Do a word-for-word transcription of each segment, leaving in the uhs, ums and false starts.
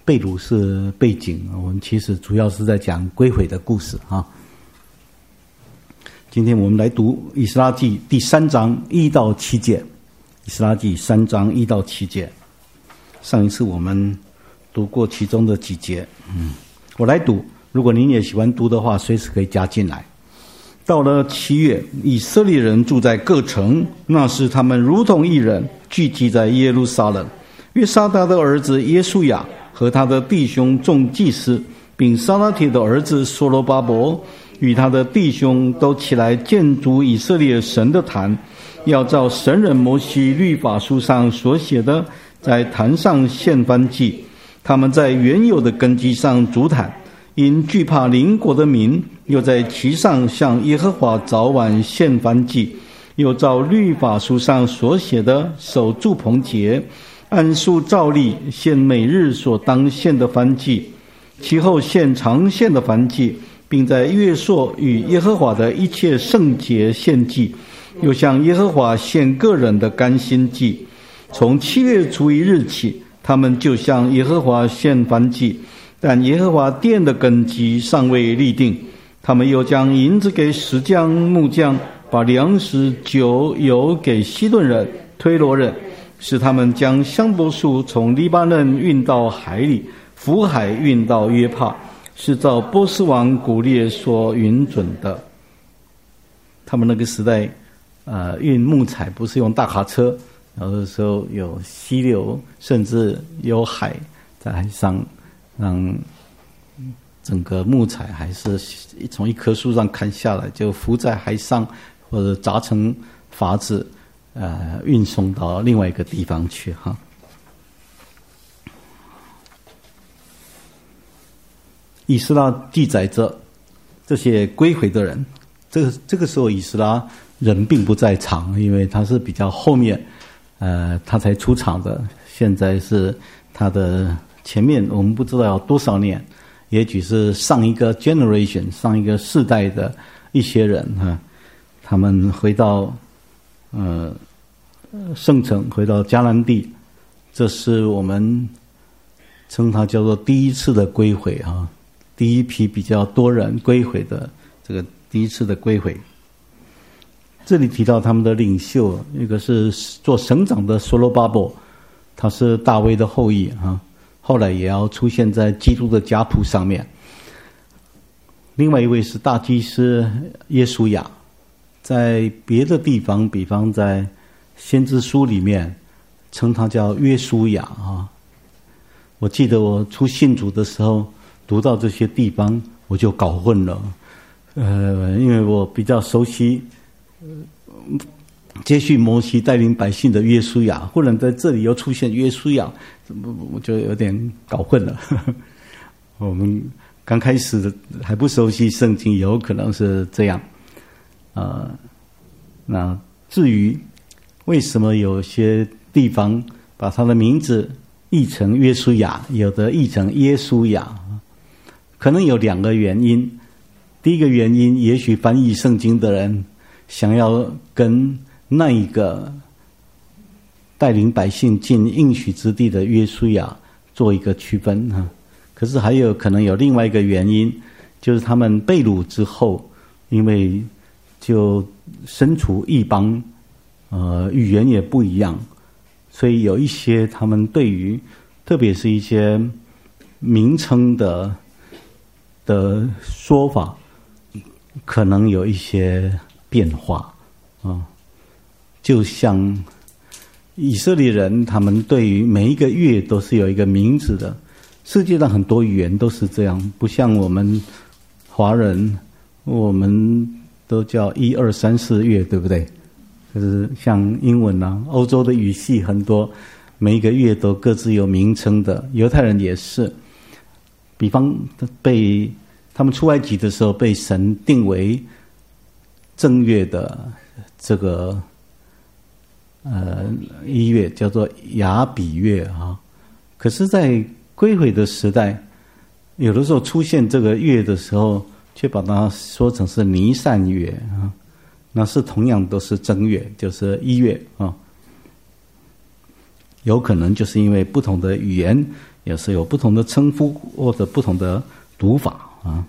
被掳是背景，我们其实主要是在讲归回的故事啊。今天我们来读以斯拉记第三章一到七节。以斯拉记三章一到七节，上一次我们读过其中的几节，嗯，我来读，如果您也喜欢读的话，随时可以加进来。到了七月，以色列人住在各城，那时他们如同一人，聚集在耶路撒冷。约沙达的儿子耶书亚和他的弟兄众祭司，并撒拉铁的儿子所罗巴伯与他的弟兄都起来建筑以色列神的坛，要照神人摩西律法书上所写的，在坛上献燔祭。他们在原有的根基上筑坛，因惧怕邻国的民，又在其上向耶和华早晚献燔祭，又照律法书上所写的守住棚节，按数照例献每日所当献的燔祭，其后献常献的燔祭，并在月朔与耶和华的一切圣节献祭，又向耶和华献个人的甘心祭。从七月初一日起，他们就向耶和华献燔祭，但耶和华殿的根基尚未立定。他们又将银子给石匠、木匠，把粮食、酒、油给西顿人、推罗人，使他们将香柏树从黎巴嫩运到海里，福海运到约帕，是照波斯王古列所允准的。他们那个时代，呃，运木材不是用大卡车，有的时候有溪流，甚至有海在海上，让整个木材还是从一棵树上砍下来，就浮在海上，或者砸成筏子，呃，运送到另外一个地方去哈。以斯拉记载着这些归回的人，这个这个时候以斯拉人并不在场，因为他是比较后面，呃，他才出场的。现在是他的前面，我们不知道有多少年，也许是上一个 generation 上一个世代的一些人哈，他们回到呃圣城，回到迦南地，这是我们称它叫做第一次的归回啊，第一批比较多人归回的这个第一次的归回。这里提到他们的领袖，一个是做省长的所罗巴伯，他是大卫的后裔啊，后来也要出现在基督的家谱上面。另外一位是大祭司耶书亚，在别的地方，比方在先知书里面称他叫约书亚啊。我记得我初信主的时候读到这些地方，我就搞混了，呃，因为我比较熟悉接续摩西带领百姓的约书亚，忽然在这里又出现约书亚，我就有点搞混了。我们刚开始还不熟悉圣经，有可能是这样。呃，那至于为什么有些地方把他的名字译成约书亚，有的译成耶稣亚，可能有两个原因。第一个原因，也许翻译圣经的人想要跟那一个带领百姓进应许之地的约书亚做一个区分哈。可是还有可能有另外一个原因，就是他们被掳之后，因为就身处异邦，呃，语言也不一样，所以有一些他们对于特别是一些名称的的说法，可能有一些变化啊。就像以色列人，他们对于每一个月都是有一个名字的。世界上很多语言都是这样，不像我们华人，我们都叫一二三四月，对不对？就是像英文啊，欧洲的语系很多，每一个月都各自有名称的。犹太人也是，比方被他们出埃及的时候，被神定为正月的这个呃一月，叫做亚比月啊。可是，在归回的时代，有的时候出现这个月的时候，却把它说成是尼散月啊，那是同样都是正月，就是一月啊。有可能就是因为不同的语言， 也是有不同的称呼或者不同的读法啊。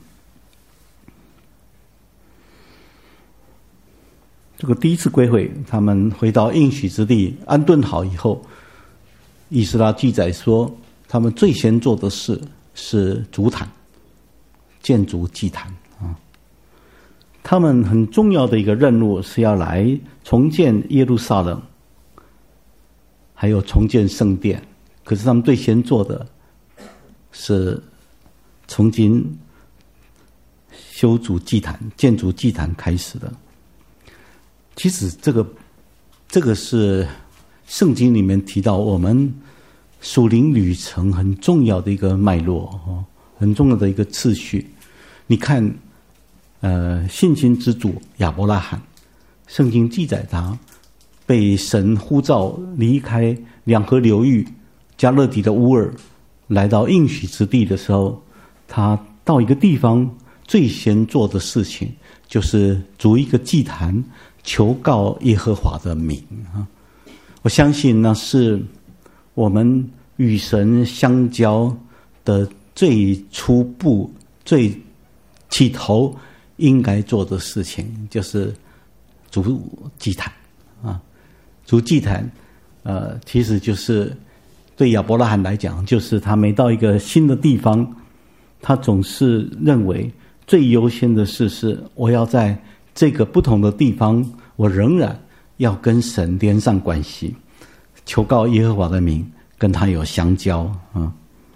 这个第一次归回，他们回到应许之地安顿好以后，以斯拉记载说，他们最先做的事是筑坛，建筑祭坛啊。他们很重要的一个任务是要来重建耶路撒冷，还有重建圣殿。可是他们最先做的是从今修筑祭坛、建筑祭坛开始的。其实这个这个是圣经里面提到我们属灵旅程很重要的一个脉络哦，很重要的一个次序。你看，呃，信心之主亚伯拉罕，圣经记载他被神呼召离开两河流域加勒底的乌尔，来到应许之地的时候，他到一个地方最先做的事情就是筑一个祭坛，求告耶和华的名啊！我相信那是我们与神相交的最初步、最起头应该做的事情，就是筑祭坛啊！筑祭坛，呃，其实就是对亚伯拉罕来讲，就是他每到一个新的地方，他总是认为最优先的事是我要在这个不同的地方，我仍然要跟神连上关系，求告耶和华的名，跟他有相交啊。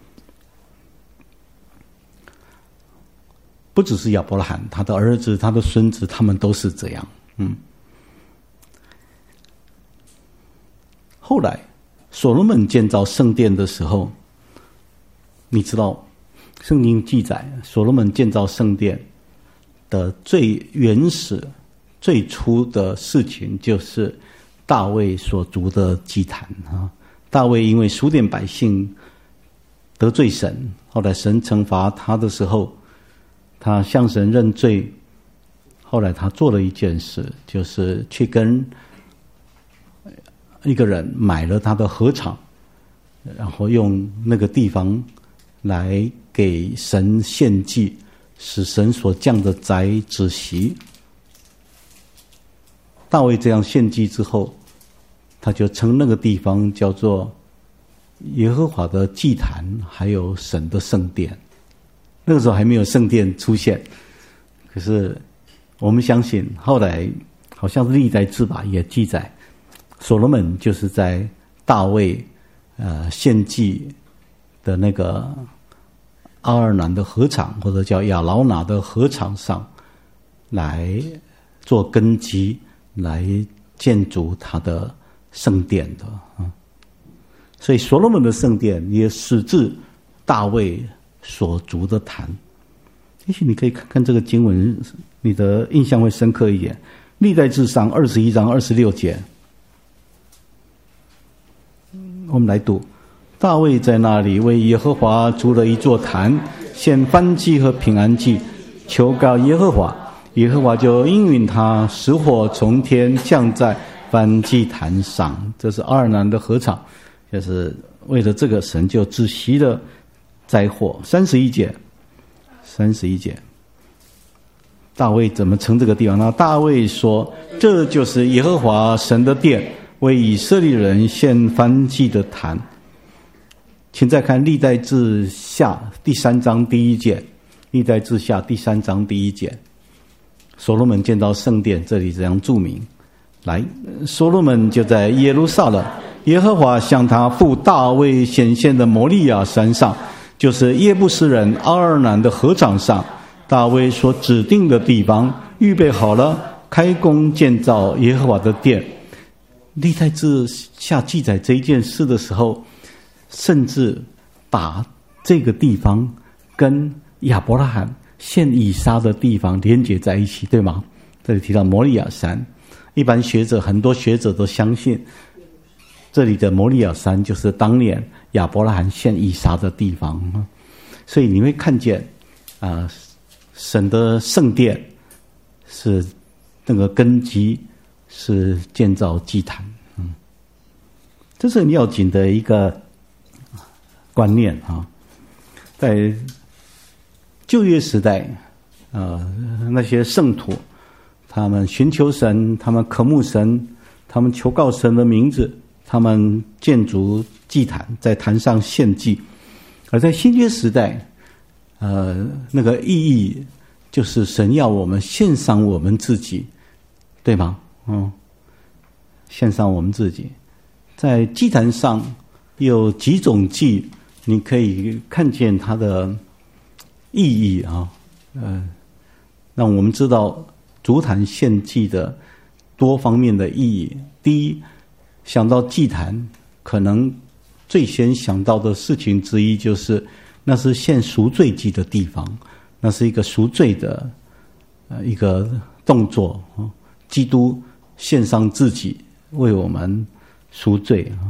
不只是亚伯拉罕，他的儿子、他的孙子，他们都是这样。嗯。后来，所罗门建造圣殿的时候，你知道，圣经记载，所罗门建造圣殿的最原始、最初的事情，就是大卫所筑的祭坛啊。大卫因为数点百姓得罪神，后来神惩罚他的时候，他向神认罪。后来他做了一件事，就是去跟一个人买了他的禾场，然后用那个地方来给神献祭，使神所降的灾止息。大卫这样献祭之后，他就称那个地方叫做耶和华的祭坛，还有神的圣殿。那个时候还没有圣殿出现，可是我们相信后来好像是历代志吧，也记载所罗门就是在大卫呃献祭的那个阿尔南的禾场，或者叫亚劳拿的禾场上来做根基，来建筑他的圣殿的啊。所以所罗门的圣殿也始自大卫所筑的坛。也许你可以看看这个经文，你的印象会深刻一点。历代志上二十一章二十六节，我们来读：大卫在那里为耶和华筑了一座坛，献燔祭和平安祭，求告耶和华，耶和华就应允他，使火从天降在燔祭坛上。这是阿尔南的禾场，就是为了这个神就止息了灾祸。三十一节，三十一节，大卫怎么称这个地方呢？大卫说：“这就是耶和华神的殿，为以色列人献燔祭的坛。”请再看历代志下第三章第一节，历代志下第三章第一节，所罗门建造圣殿，这里这样注明。来，所罗门就在耶路撒冷，耶和华向他父大卫显现的摩利亚山上，就是耶布斯人阿尔南的禾场上，大卫所指定的地方预备好了，开工建造耶和华的殿。历代志下记载这一件事的时候，甚至把这个地方跟亚伯拉罕献以撒的地方连结在一起，对吗？这里提到摩利亚山，一般学者很多学者都相信这里的摩利亚山就是当年亚伯拉罕献以撒的地方。所以你会看见啊、呃，神的圣殿是那个根基是建造祭坛。嗯，这是很要紧的一个观念啊。在旧约时代，呃，那些圣徒，他们寻求神，他们渴慕神，他们求告神的名字，他们建筑祭坛，在坛上献祭。而在新约时代，呃，那个意义就是神要我们献上我们自己，对吗？嗯，献上我们自己。在祭坛上有几种祭，你可以看见它的意义啊，呃，让我们知道烛坛献祭的多方面的意义。第一，想到祭坛，可能最先想到的事情之一就是，那是献赎罪祭的地方，那是一个赎罪的呃一个动作啊。基督献上自己为我们赎罪啊。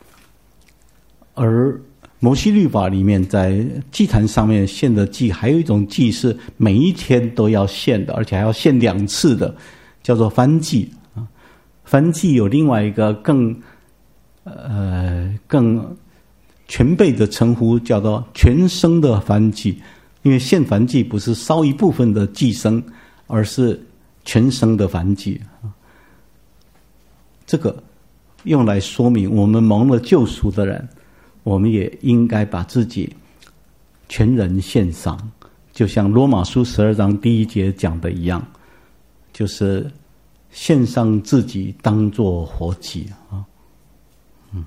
而摩西律法里面，在祭坛上面献的祭，还有一种祭是每一天都要献的，而且还要献两次的，叫做燔祭啊。燔祭有另外一个更呃更全备的称呼，叫做全牲的燔祭。因为献燔祭不是烧一部分的祭牲，而是全牲的燔祭啊。这个用来说明我们蒙了救赎的人，我们也应该把自己全人献上，就像罗马书十二章第一节讲的一样，就是献上自己当作活祭啊。嗯，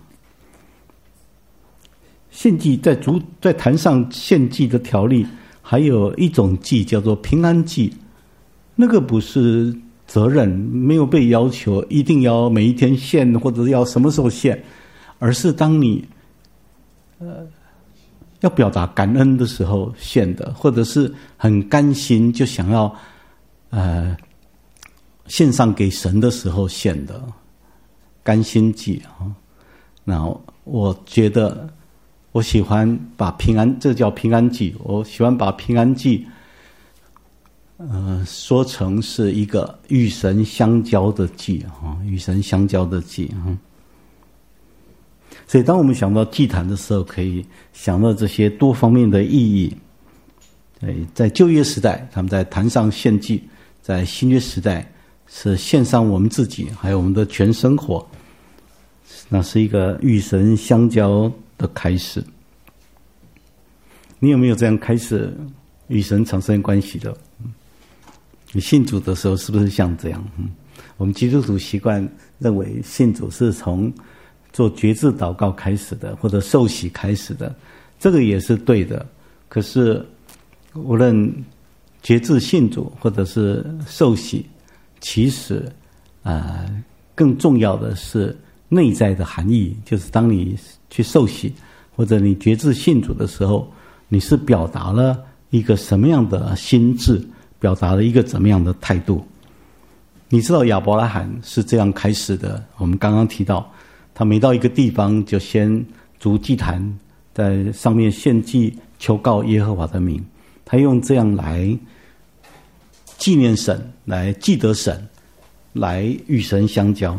献祭在主在坛上献祭的条例，还有一种祭叫做平安祭，那个不是责任，没有被要求一定要每一天献或者要什么时候献，而是当你呃，要表达感恩的时候献的，或者是很甘心就想要呃献上给神的时候献的甘心祭啊。那我觉得我喜欢把平安，这叫平安祭，我喜欢把平安祭呃说成是一个与神相交的祭啊，与神相交的祭啊。所以当我们想到祭坛的时候，可以想到这些多方面的意义。在旧约时代，他们在坛上献祭；在新约时代，是献上我们自己，还有我们的全生活。那是一个与神相交的开始。你有没有这样开始与神产生关系的？你信主的时候是不是像这样？我们基督徒习惯认为信主是从做决志祷告开始的，或者受洗开始的，这个也是对的。可是无论决志信主或者是受洗，其实啊、呃，更重要的是内在的含义，就是当你去受洗或者你决志信主的时候，你是表达了一个什么样的心志，表达了一个怎么样的态度。你知道亚伯拉罕是这样开始的，我们刚刚提到他每到一个地方就先筑祭坛，在上面献祭，求告耶和华的名。他用这样来纪念神，来记得神，来与神相交。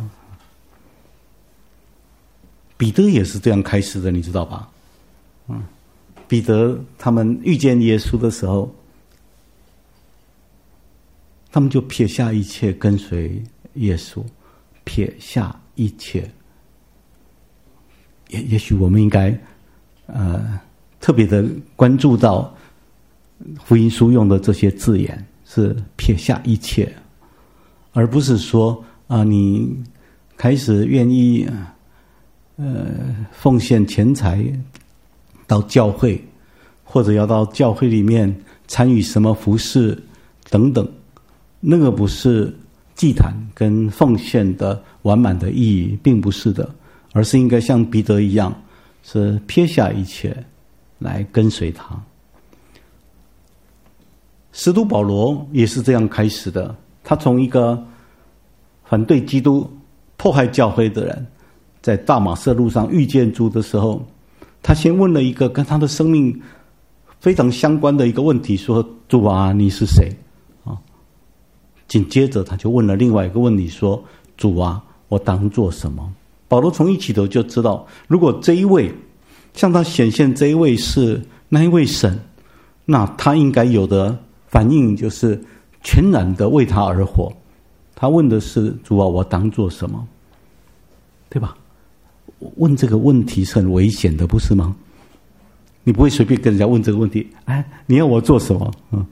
彼得也是这样开始的，你知道吧？嗯，彼得他们遇见耶稣的时候，他们就撇下一切跟随耶稣，撇下一切。也也许我们应该呃特别的关注到福音书用的这些字眼，是撇下一切，而不是说啊、呃、你开始愿意呃奉献钱财到教会，或者要到教会里面参与什么服事等等，那个不是祭坛跟奉献的完满的意义，并不是的。而是应该像彼得一样，是撇下一切来跟随他。使徒保罗也是这样开始的，他从一个反对基督、迫害教会的人，在大马色路上遇见主的时候，他先问了一个跟他的生命非常相关的一个问题，说：“主啊，你是谁？”啊，紧接着他就问了另外一个问题，说：“主啊，我当做什么？”保罗从一起头就知道，如果这一位向他显现这一位是那一位神，那他应该有的反应就是全然的为他而活。他问的是：主啊，我当做什么？对吧？问这个问题是很危险的，不是吗？你不会随便跟人家问这个问题。哎，你要我做什么？嗯，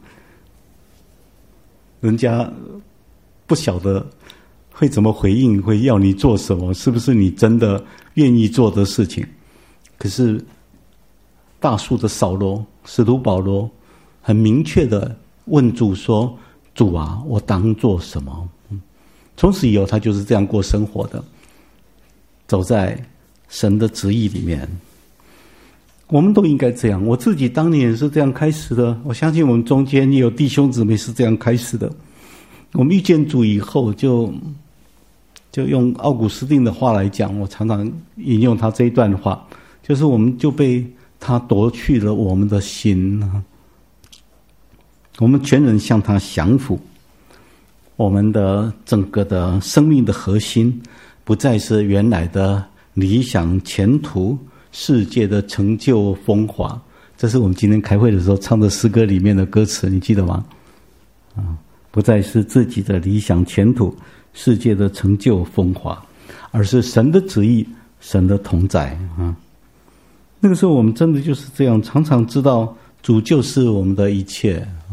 人家不晓得会怎么回应，会要你做什么，是不是你真的愿意做的事情？可是大数的扫罗，使徒保罗很明确的问主说：主啊，我当做什么？嗯，从此以后他就是这样过生活的，走在神的旨意里面。我们都应该这样，我自己当年也是这样开始的，我相信我们中间也有弟兄姊妹是这样开始的。我们遇见主以后，就就用奥古斯丁的话来讲，我常常引用他这一段话，就是我们就被他夺去了我们的心，我们全人向他降服，我们的整个的生命的核心不再是原来的理想前途、世界的成就风华。这是我们今天开会的时候唱的诗歌里面的歌词，你记得吗？啊，不再是自己的理想前途、世界的成就风华，而是神的旨意、神的同在啊。那个时候我们真的就是这样，常常知道主就是我们的一切啊，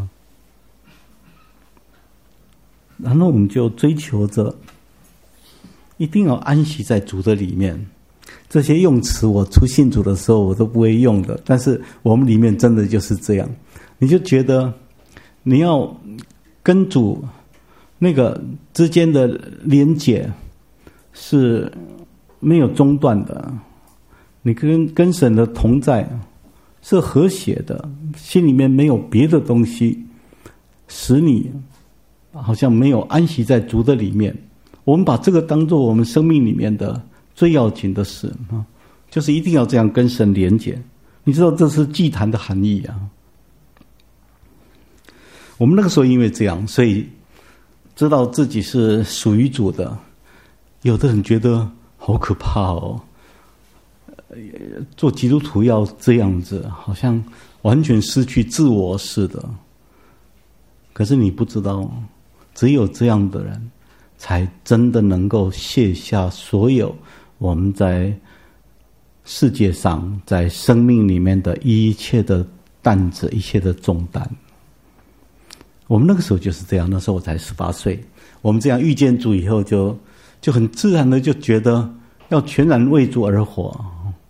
然后我们就追求着一定要安息在主的里面。这些用词我初信主的时候我都不会用的，但是我们里面真的就是这样。你就觉得你要跟主那个之间的连结是没有中断的，你跟跟神的同在是和谐的，心里面没有别的东西使你好像没有安息在主的里面。我们把这个当作我们生命里面的最要紧的事啊，就是一定要这样跟神连结。你知道这是祭坛的含义啊。我们那个时候因为这样，所以知道自己是属于主的。有的人觉得好可怕哦，做基督徒要这样子，好像完全失去自我似的。可是你不知道，只有这样的人才真的能够卸下所有我们在世界上在生命里面的一切的担子，一切的重担。我们那个时候就是这样，那时候我才十八岁，我们这样遇见主以后就就很自然的就觉得要全然为主而活。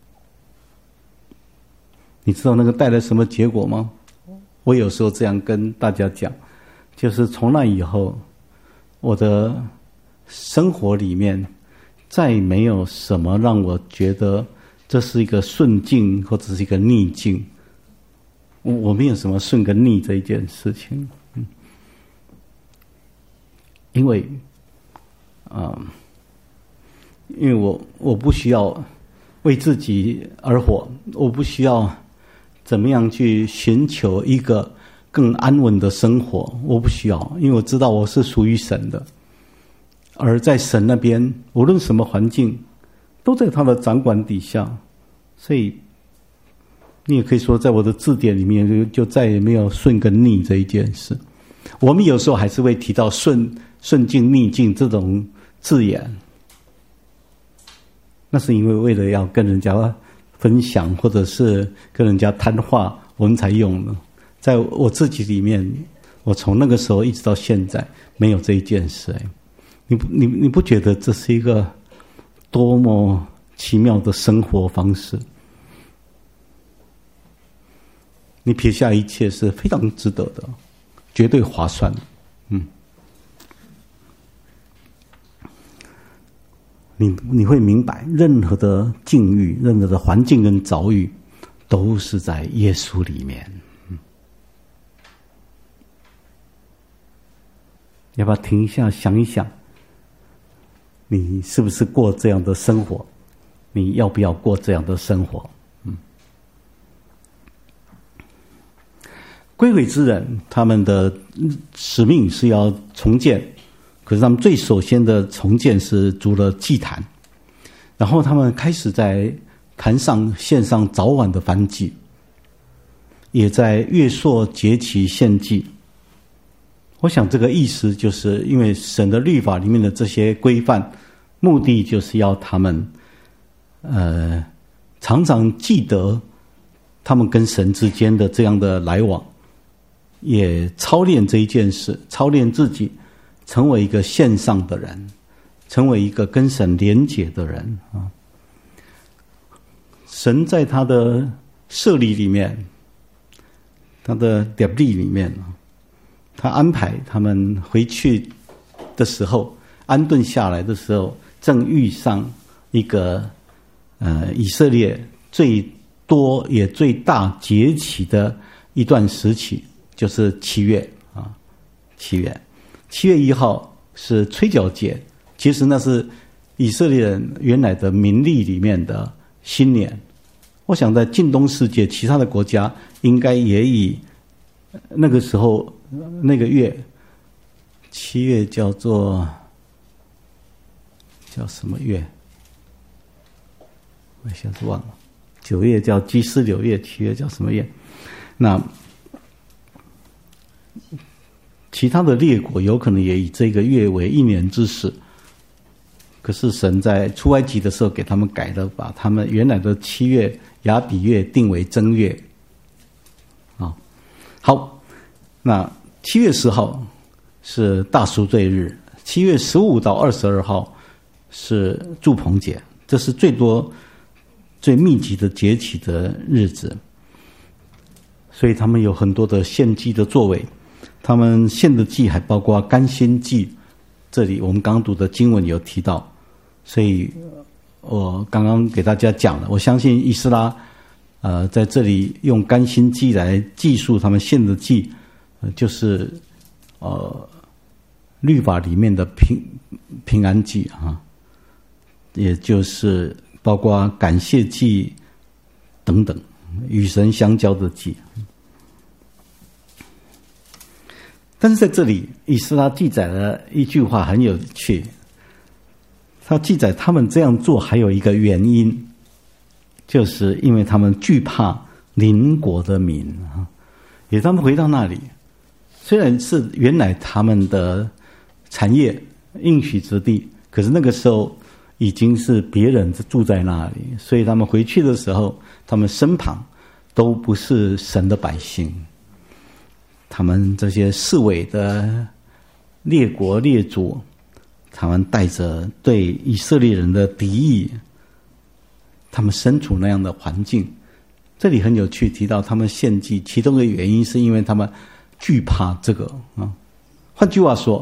你知道那个带来什么结果吗？我有时候这样跟大家讲，就是从那以后我的生活里面再没有什么让我觉得这是一个顺境或者是一个逆境。我没有什么顺跟逆这一件事情，嗯，因为啊、呃，因为我我不需要为自己而活，我不需要怎么样去寻求一个更安稳的生活，我不需要，因为我知道我是属于神的。而在神那边，无论什么环境都在他的掌管底下，所以你也可以说在我的字典里面 就, 就再也没有顺跟逆这一件事。我们有时候还是会提到顺顺境逆境这种字眼，那是因为为了要跟人家分享或者是跟人家谈话我们才用的。在我自己里面，我从那个时候一直到现在没有这一件事。哎，你不你你不觉得这是一个多么奇妙的生活方式？你撇下一切是非常值得的，绝对划算的。嗯，你你会明白，任何的境遇、任何的环境跟遭遇，都是在耶稣里面。嗯，要不要停一下，想一想？你是不是过这样的生活？你要不要过这样的生活？嗯，归回之人，他们的使命是要重建，可是他们最首先的重建是筑了祭坛，然后他们开始在坛上献上早晚的燔祭，也在月朔节期献祭。我想这个意思就是因为神的律法里面的这些规范，目的就是要他们呃常常记得他们跟神之间的这样的来往，也操练这一件事，操练自己成为一个献上的人，成为一个跟神连结的人啊。神在他的设立里面，他的典例里面，他安排他们回去的时候，安顿下来的时候，正遇上一个呃以色列最多也最大节期的一段时期，就是七月啊，七月，七月一号是吹角节，其实那是以色列人原来的民历里面的新年。我想在近东世界其他的国家应该也以那个时候那个月，七月叫做叫什么月？我一下子忘了。九月叫基斯柳月，七月叫什么月？那其他的列国有可能也以这个月为一年之始。可是神在出埃及的时候给他们改了，把他们原来的七月亚比月定为正月。啊，好，那七月十号是大赎罪日，七月十五到二十二号是住棚节，这是最多最密集的节期的日子，所以他们有很多的献祭的作为。他们献的祭还包括甘心祭，这里我们刚读的经文有提到，所以我刚刚给大家讲了，我相信以斯拉呃在这里用甘心祭来记述他们献的祭，呃、就是呃律法里面的平平安祭啊，也就是包括感谢祭等等与神相交的祭。但是在这里以斯拉记载了一句话很有趣，他记载他们这样做还有一个原因，就是因为他们惧怕邻国的民啊，也他们回到那里，虽然是原来他们的产业应许之地，可是那个时候已经是别人住在那里，所以他们回去的时候，他们身旁都不是神的百姓，他们这些四围的列国列祖，他们带着对以色列人的敌意，他们身处那样的环境。这里很有趣，提到他们献祭，其中的原因是因为他们惧怕这个啊。换句话说，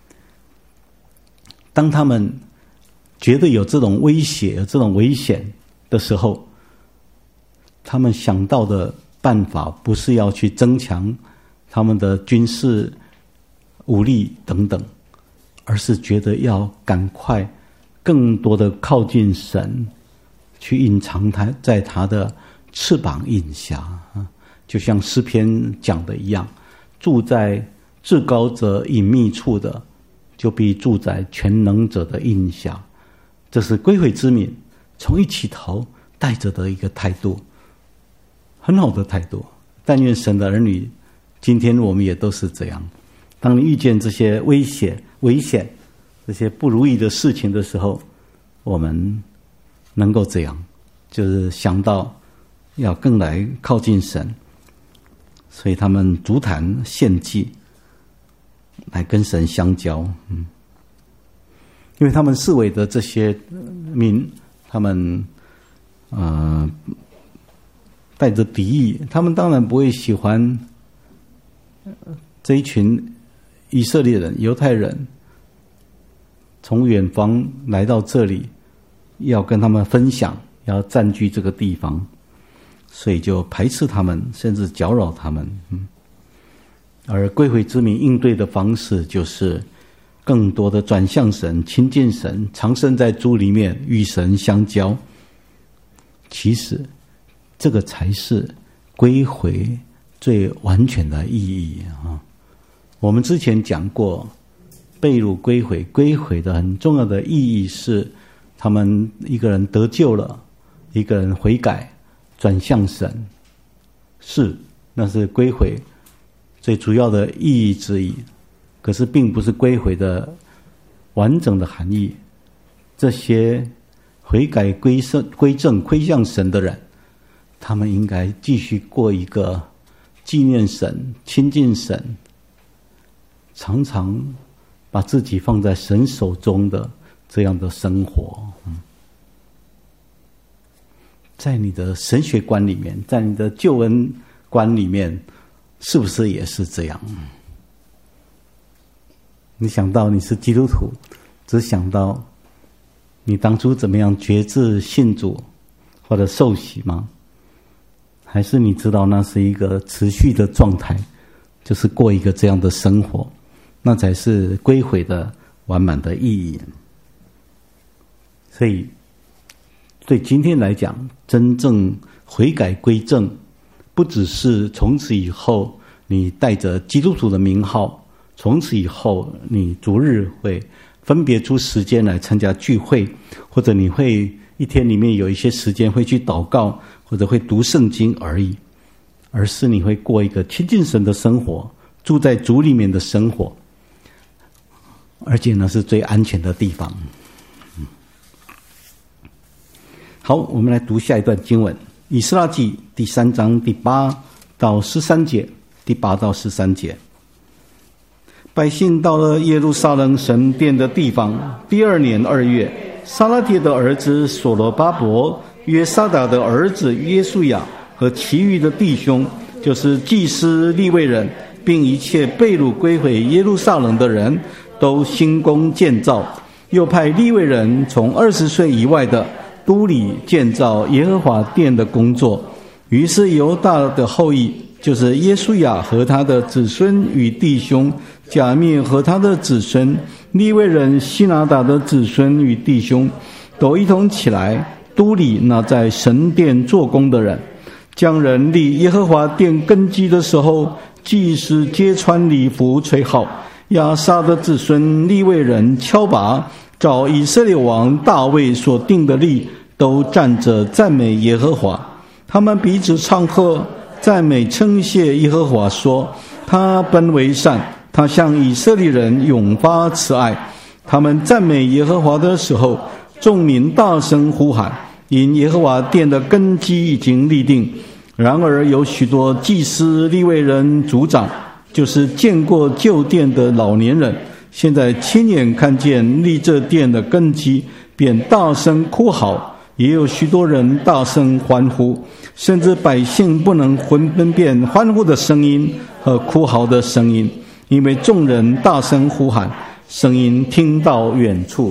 当他们觉得有这种威胁、有这种危险的时候，他们想到的办法不是要去增强他们的军事武力等等，而是觉得要赶快更多的靠近神，去隐藏他在他的翅膀荫下啊，就像诗篇讲的一样，住在至高者隐秘处的，就必住在全能者的荫下。这是归回之民从一起头带着的一个态度，很好的态度。但愿神的儿女今天我们也都是这样，当你遇见这些威胁、危险、这些不如意的事情的时候，我们能够这样，就是想到要更来靠近神，所以他们足坛献祭来跟神相交。嗯，因为他们四围的这些民，他们呃带着敌意，他们当然不会喜欢这一群以色列人、犹太人从远方来到这里，要跟他们分享，要占据这个地方，所以就排斥他们，甚至搅扰他们。嗯，而归回之民应对的方式，就是更多的转向神、亲近神，常身在主里面，与神相交。其实，这个才是归回最完全的意义啊！我们之前讲过，被掳归回，归回的很重要的意义是，他们一个人得救了， 一个人悔改转向神，是那是归回最主要的意义之一，可是并不是归回的完整的含义。这些悔改归正归正归向神的人，他们应该继续过一个纪念神、亲近神，常常把自己放在神手中的这样的生活。嗯，在你的神学观里面，在你的救恩观里面，是不是也是这样？你想到你是基督徒，只想到你当初怎么样决志信主或者受洗吗？还是你知道那是一个持续的状态，就是过一个这样的生活，那才是归回的完满的意义。所以对今天来讲，真正悔改归正，不只是从此以后你带着基督徒的名号，从此以后你逐日会分别出时间来参加聚会，或者你会一天里面有一些时间会去祷告，或者会读圣经而已，而是你会过一个亲近神的生活，住在主里面的生活，而且呢是最安全的地方。好，我们来读下一段经文，以斯拉记第三章第八到十三节，第八到十三节。百姓到了耶路撒冷神殿的地方，第二年二月，撒拉铁的儿子所罗巴伯、约沙达的儿子约书亚和其余的弟兄，就是祭司利未人，并一切被掳归回耶路撒冷的人，都兴工建造，又派利未人从二十岁以外的都里建造耶和华殿的工作。于是犹大的后裔，就是耶书亚和他的子孙与弟兄，甲篾和他的子孙，利未人希拿达的子孙与弟兄，都一同起来，都里那在神殿做工的人，将人立耶和华殿根基的时候，祭司揭穿礼服吹号，亚萨的子孙利未人敲拔，照以色列王大卫所定的例，都站着赞美耶和华。他们彼此唱和，赞美称谢耶和华，说：他本为善，他向以色列人永发慈爱。他们赞美耶和华的时候，众民大声呼喊，因耶和华殿的根基已经立定。然而有许多祭司利未人族长，就是见过旧殿的老年人，现在亲眼看见立这殿的根基，便大声哭嚎，也有许多人大声欢呼，甚至百姓不能分辨欢呼的声音和哭嚎的声音，因为众人大声呼喊，声音听到远处。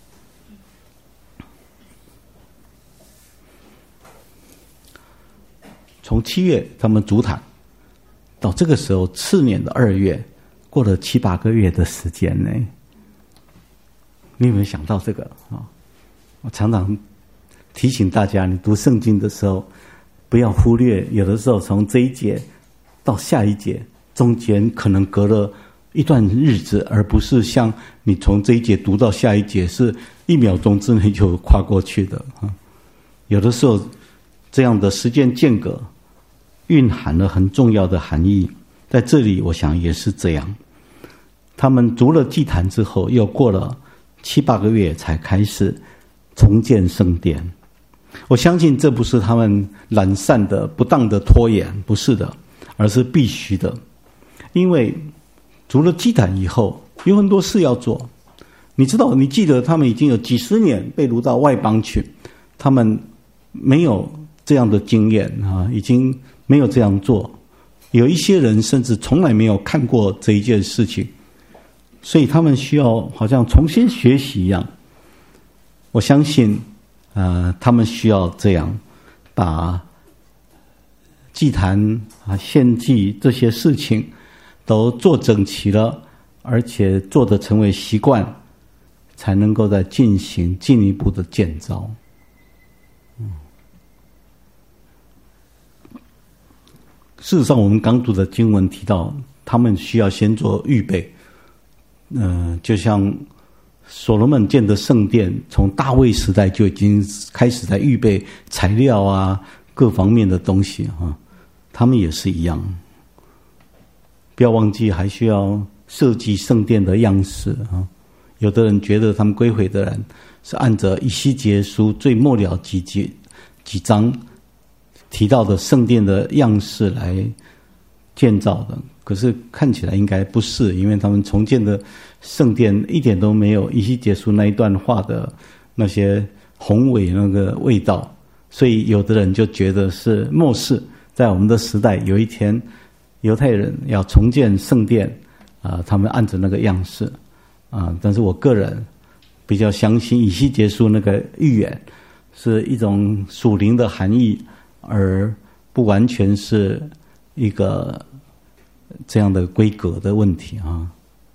从七月他们筑坛到这个时候次年的二月，过了七八个月的时间呢。你有没有想到这个啊？我常常提醒大家，你读圣经的时候不要忽略，有的时候从这一节到下一节中间可能隔了一段日子，而不是像你从这一节读到下一节是一秒钟之内就跨过去的啊。有的时候这样的时间间隔蕴含了很重要的含义，在这里我想也是这样。他们筑了祭坛之后，又过了七八个月才开始重建圣殿。我相信这不是他们懒散的不当的拖延，不是的，而是必须的。因为筑了祭坛以后有很多事要做，你知道，你记得他们已经有几十年被掳到外邦去，他们没有这样的经验啊，已经没有这样做，有一些人甚至从来没有看过这一件事情，所以他们需要好像重新学习一样。我相信呃，他们需要这样把祭坛啊、献祭这些事情都做整齐了，而且做得成为习惯，才能够再进行进一步的建造。嗯，事实上我们刚读的经文提到他们需要先做预备，呃，就像所罗门建的圣殿，从大卫时代就已经开始在预备材料啊，各方面的东西啊，他们也是一样。不要忘记，还需要设计圣殿的样式啊。有的人觉得他们归回的人是按着以西结书最末了几节几章提到的圣殿的样式来建造的，可是看起来应该不是，因为他们重建的圣殿一点都没有以西结书那一段话的那些宏伟那个味道，所以有的人就觉得是末世，在我们的时代有一天犹太人要重建圣殿啊、呃，他们按着那个样式啊、呃，但是我个人比较相信以西结书那个预言是一种属灵的含义，而不完全是一个这样的规格的问题啊。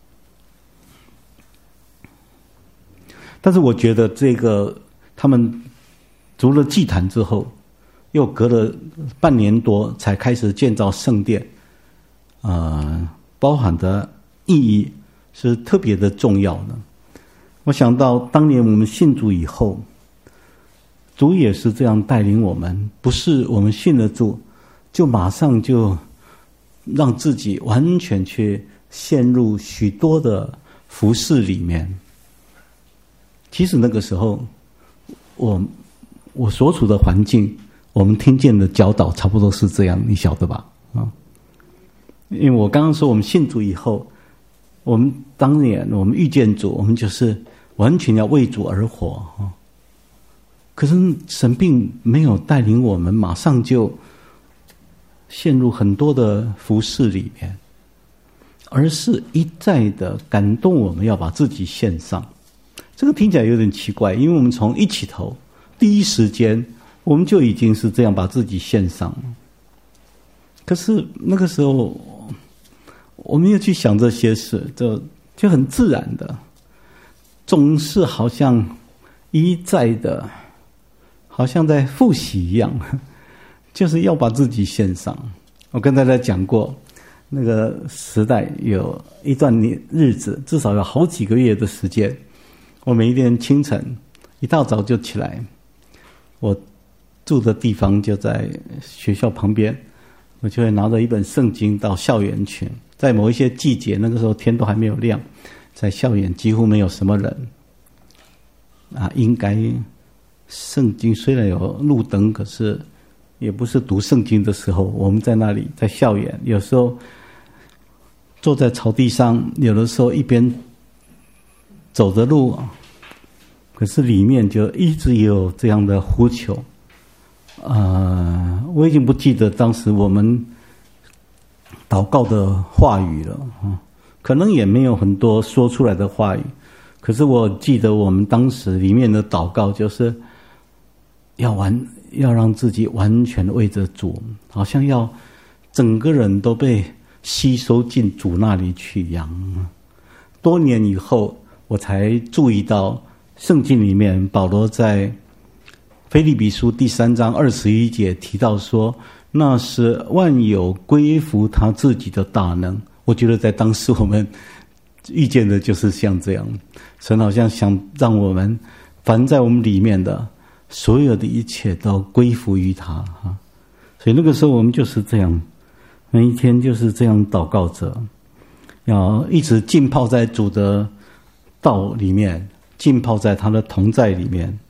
但是我觉得这个他们筑了祭坛之后，又隔了半年多才开始建造圣殿，呃，包含的意义是特别的重要的。我想到当年我们信主以后，主也是这样带领我们，不是我们信了主就马上就让自己完全去陷入许多的服事里面。其实那个时候我我所处的环境，我们听见的教导差不多是这样，你晓得吧？啊，因为我刚刚说我们信主以后，我们当年我们遇见主，我们就是完全要为主而活啊。可是神并没有带领我们马上就陷入很多的服事里面，而是一再的感动我们要把自己献上。这个听起来有点奇怪，因为我们从一起头第一时间我们就已经是这样把自己献上了。可是那个时候我没有去想这些事，就就很自然的，总是好像一再的好像在复习一样，就是要把自己献上。我跟大家讲过，那个时代有一段年日子，至少有好几个月的时间，我每一天清晨一大早就起来，我住的地方就在学校旁边，我就会拿着一本圣经到校园去。在某一些季节，那个时候天都还没有亮，在校园几乎没有什么人啊，应该圣经虽然有路灯，可是也不是读圣经的时候。我们在那里，在校园，有时候坐在草地上，有的时候一边走着路，可是里面就一直有这样的呼求。呃，我已经不记得当时我们祷告的话语了，可能也没有很多说出来的话语，可是我记得我们当时里面的祷告就是要完，要让自己完全为着主，好像要整个人都被吸收进主那里去一样。多年以后，我才注意到圣经里面保罗在腓立比书第三章二十一节提到说，那是万有归服他自己的大能。我觉得在当时我们遇见的就是像这样，神好像想让我们凡在我们里面的所有的一切都归服于他。所以那个时候我们就是这样，每一天就是这样祷告着，要一直浸泡在主的道里面，浸泡在他的同在里面。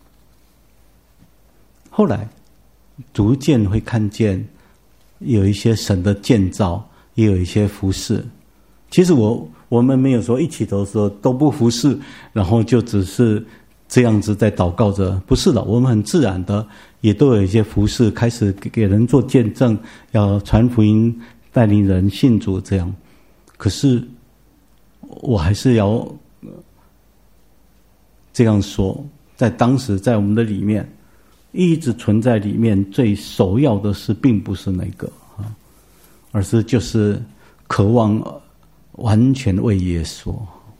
后来逐渐会看见有一些神的建造，也有一些服事。其实我我们没有说一起头说都不服事，然后就只是这样子在祷告着，不是的，我们很自然的也都有一些服事，开始给人做见证，要传福音，带领人信主这样。可是我还是要这样说，在当时在我们的里面一直存在里面最首要的是并不是那个，而是就是渴望完全为耶稣。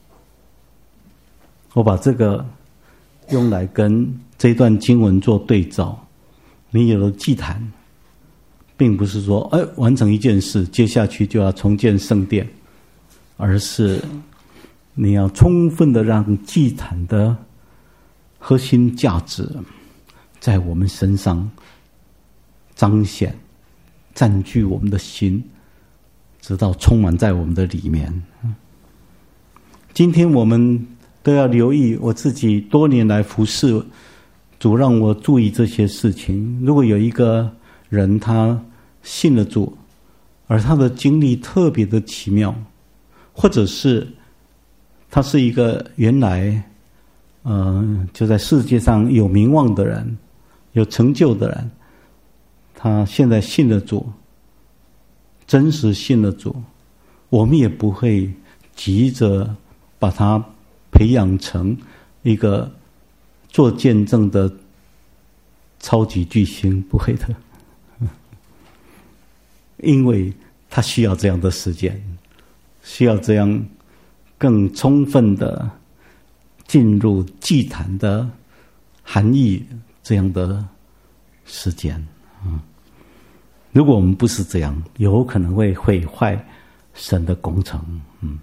我把这个用来跟这段经文做对照。你有了祭坛，并不是说哎完成一件事接下去就要重建圣殿，而是你要充分的让祭坛的核心价值在我们身上彰显，占据我们的心，直到充满在我们的里面。今天我们都要留意，我自己多年来服侍主，让我注意这些事情。如果有一个人他信了主，而他的经历特别的奇妙，或者是他是一个原来呃就在世界上有名望的人，有成就的人，他现在信了主，真实信了主，我们也不会急着把他培养成一个做见证的超级巨星，不会的，因为他需要这样的时间，需要这样更充分的进入祭坛的含义这样的时间。嗯，如果我们不是这样，有可能会毁坏神的工程。嗯，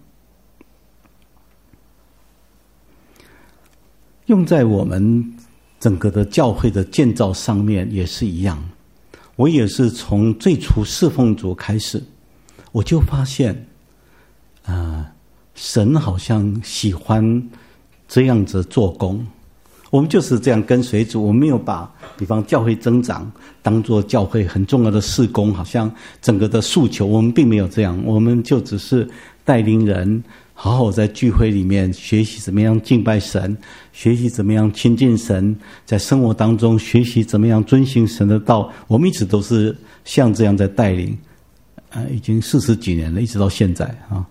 用在我们整个的教会的建造上面也是一样。我也是从最初侍奉主开始，我就发现啊、呃，神好像喜欢这样子做工。我们就是这样跟随主，我们没有把比方教会增长当作教会很重要的事工，好像整个的诉求，我们并没有这样。我们就只是带领人好好在聚会里面学习怎么样敬拜神，学习怎么样亲近神，在生活当中学习怎么样遵行神的道。我们一直都是像这样在带领，呃，已经四十几年了，一直到现在啊。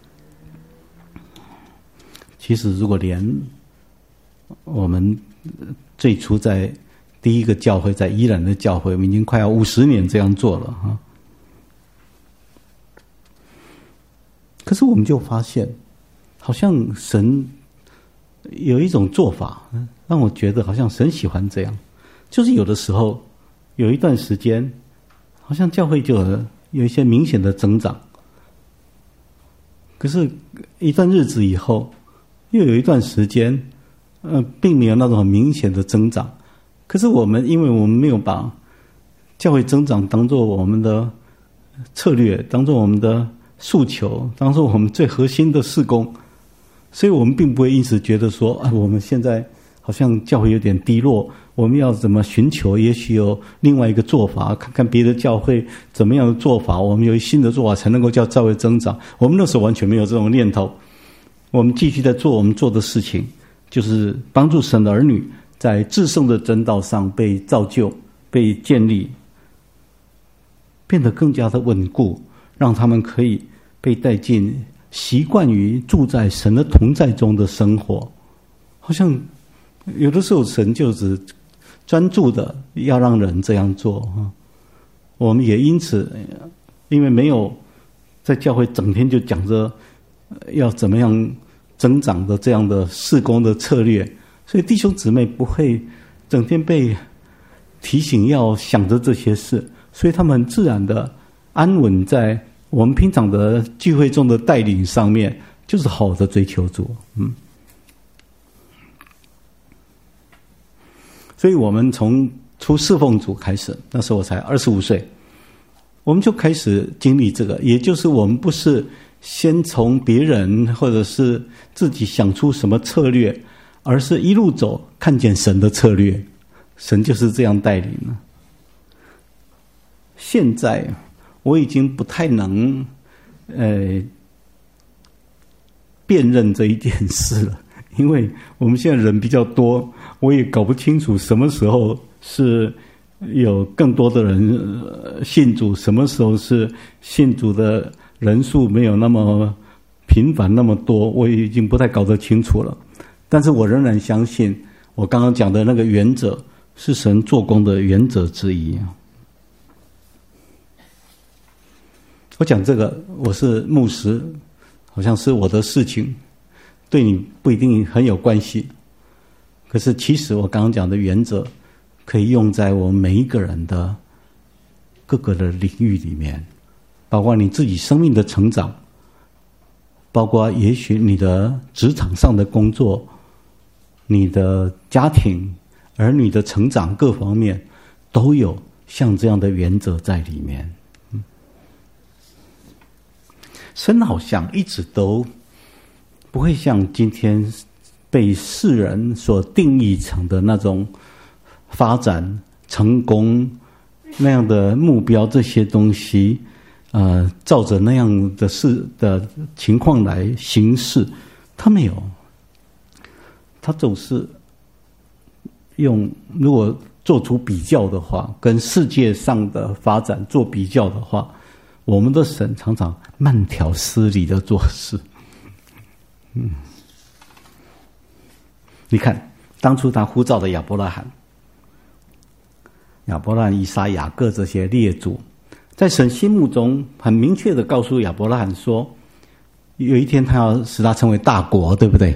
其实如果连我们最初在第一个教会，在宜兰的教会，我们已经快要五十年这样做了啊。可是我们就发现，好像神有一种做法，让我觉得好像神喜欢这样，就是有的时候有一段时间，好像教会就有有一些明显的增长，可是一段日子以后，又有一段时间，呃，并没有那种很明显的增长。可是我们因为我们没有把教会增长当作我们的策略，当作我们的诉求，当作我们最核心的事工，所以我们并不会因此觉得说，啊，我们现在好像教会有点低落，我们要怎么寻求？也许有另外一个做法，看看别的教会怎么样的做法，我们有新的做法才能够叫教会增长。我们那时候完全没有这种念头，我们继续在做我们做的事情，就是帮助神的儿女在至圣的真道上被造就、被建立，变得更加的稳固，让他们可以被带进习惯于住在神的同在中的生活。好像有的时候神就只专注的要让人这样做，我们也因此因为没有在教会整天就讲着要怎么样增长的这样的事工的策略，所以弟兄姊妹不会整天被提醒要想着这些事，所以他们很自然的安稳在我们平常的聚会中的带领上面，就是好好的追求主。嗯，所以我们从出侍奉主开始，那时候我才二十五岁，我们就开始经历这个，也就是我们不是先从别人或者是自己想出什么策略，而是一路走看见神的策略，神就是这样带领了。现在我已经不太能呃辨认这一件事了，因为我们现在人比较多，我也搞不清楚什么时候是有更多的人、呃、信主，什么时候是信主的人数没有那么频繁那么多，我已经不太搞得清楚了。但是我仍然相信我刚刚讲的那个原则是神做工的原则之一。我讲这个，我是牧师，好像是我的事情，对你不一定很有关系。可是其实我刚刚讲的原则可以用在我们每一个人的各个的领域里面，包括你自己生命的成长， 包括也许你的职场上的工作，你的家庭、儿女的成长各方面，都有像这样的原则在里面。嗯，神好像一直都不会像今天被世人所定义成的那种发展成功那样的目标，这些东西呃，照着那样的事的情况来行事，他没有，他总是用，如果做出比较的话，跟世界上的发展做比较的话，我们的神常常慢条斯理的做事。嗯，你看当初他呼召的亚伯拉罕、亚伯拉罕、以撒、雅各这些列祖，在神心目中很明确的告诉亚伯拉罕说，有一天他要使他成为大国，对不对？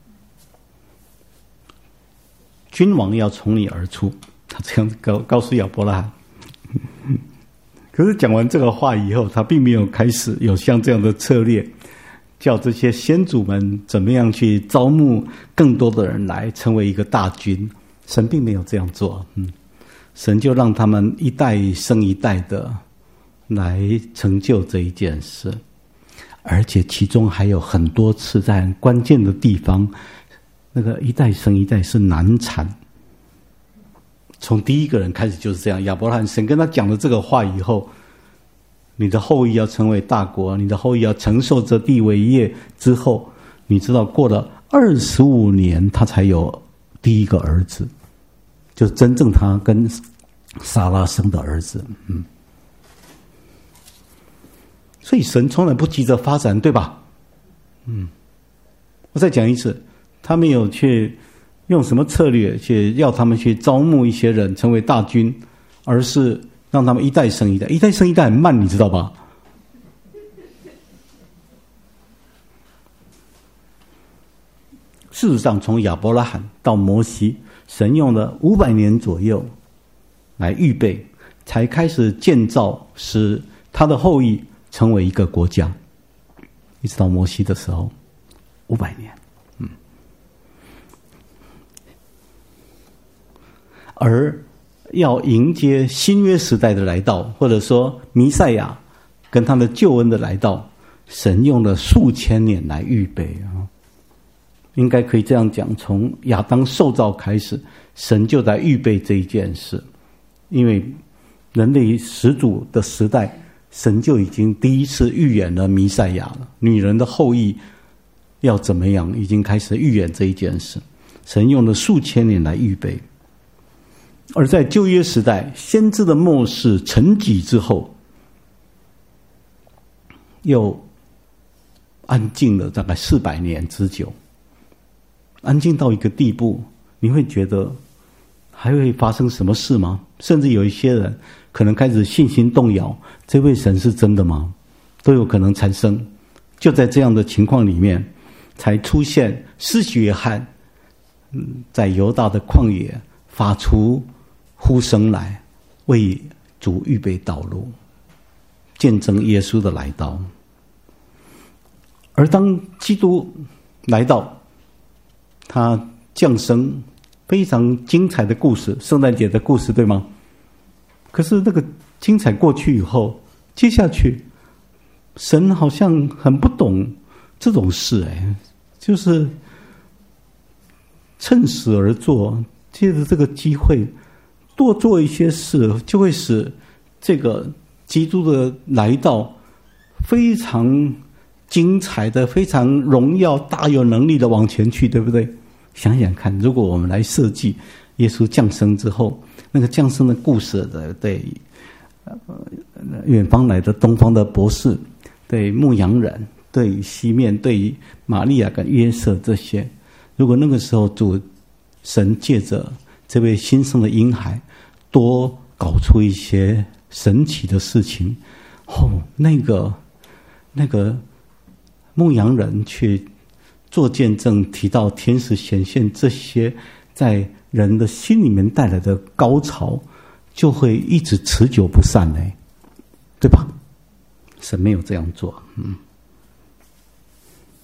君王要从你而出，他这样告告诉亚伯拉罕。可是讲完这个话以后，他并没有开始有像这样的策略，叫这些先祖们怎么样去招募更多的人来成为一个大军。神并没有这样做，嗯，神就让他们一代生一代的来成就这一件事，而且其中还有很多次在很关键的地方，那个一代生一代是难产。从第一个人开始就是这样，亚伯拉罕，神跟他讲了这个话以后，你的后裔要成为大国，你的后裔要承受这地为业之后，你知道过了二十五年他才有第一个儿子，就真正他跟撒拉生的儿子。嗯，所以神从来不急着发展，对吧？嗯，我再讲一次，他没有去用什么策略去要他们去招募一些人成为大军，而是让他们一代生一代，一代生一代很慢，你知道吧？事实上，从亚伯拉罕到摩西，神用了五百年左右来预备，才开始建造，使他的后裔成为一个国家。一直到摩西的时候，五百年。嗯，而要迎接新约时代的来到，或者说弥赛亚跟他的救恩的来到，神用了数千年来预备啊。应该可以这样讲，从亚当受造开始，神就在预备这一件事。因为人类始祖的时代，神就已经第一次预言了弥赛亚了，女人的后裔要怎么样，已经开始预言这一件事。神用了数千年来预备。而在旧约时代，先知的末世沉寂之后，又安静了大概四百年之久。安静到一个地步，你会觉得还会发生什么事吗？甚至有一些人可能开始信心动摇，这位神是真的吗？都有可能产生。就在这样的情况里面，才出现施洗约翰在犹大的旷野发出呼声来，为主预备道路，见证耶稣的来到。而当基督来到，他降生，非常精彩的故事，圣诞节的故事，对吗？可是那个精彩过去以后，接下去神好像很不懂这种事，哎，就是趁时而做，借着这个机会多做一些事，就会使这个基督的来到非常精彩的，非常荣耀大有能力的往前去，对不对？想想看，如果我们来设计耶稣降生之后那个降生的故事的，对远方来的东方的博士，对牧羊人，对西面，对玛利亚跟约瑟这些，如果那个时候主神借着这位新生的婴孩多搞出一些神奇的事情，哦，那个那个牧羊人去做见证，提到天使显现，这些在人的心里面带来的高潮，就会一直持久不散呢，对吧？神没有这样做，嗯。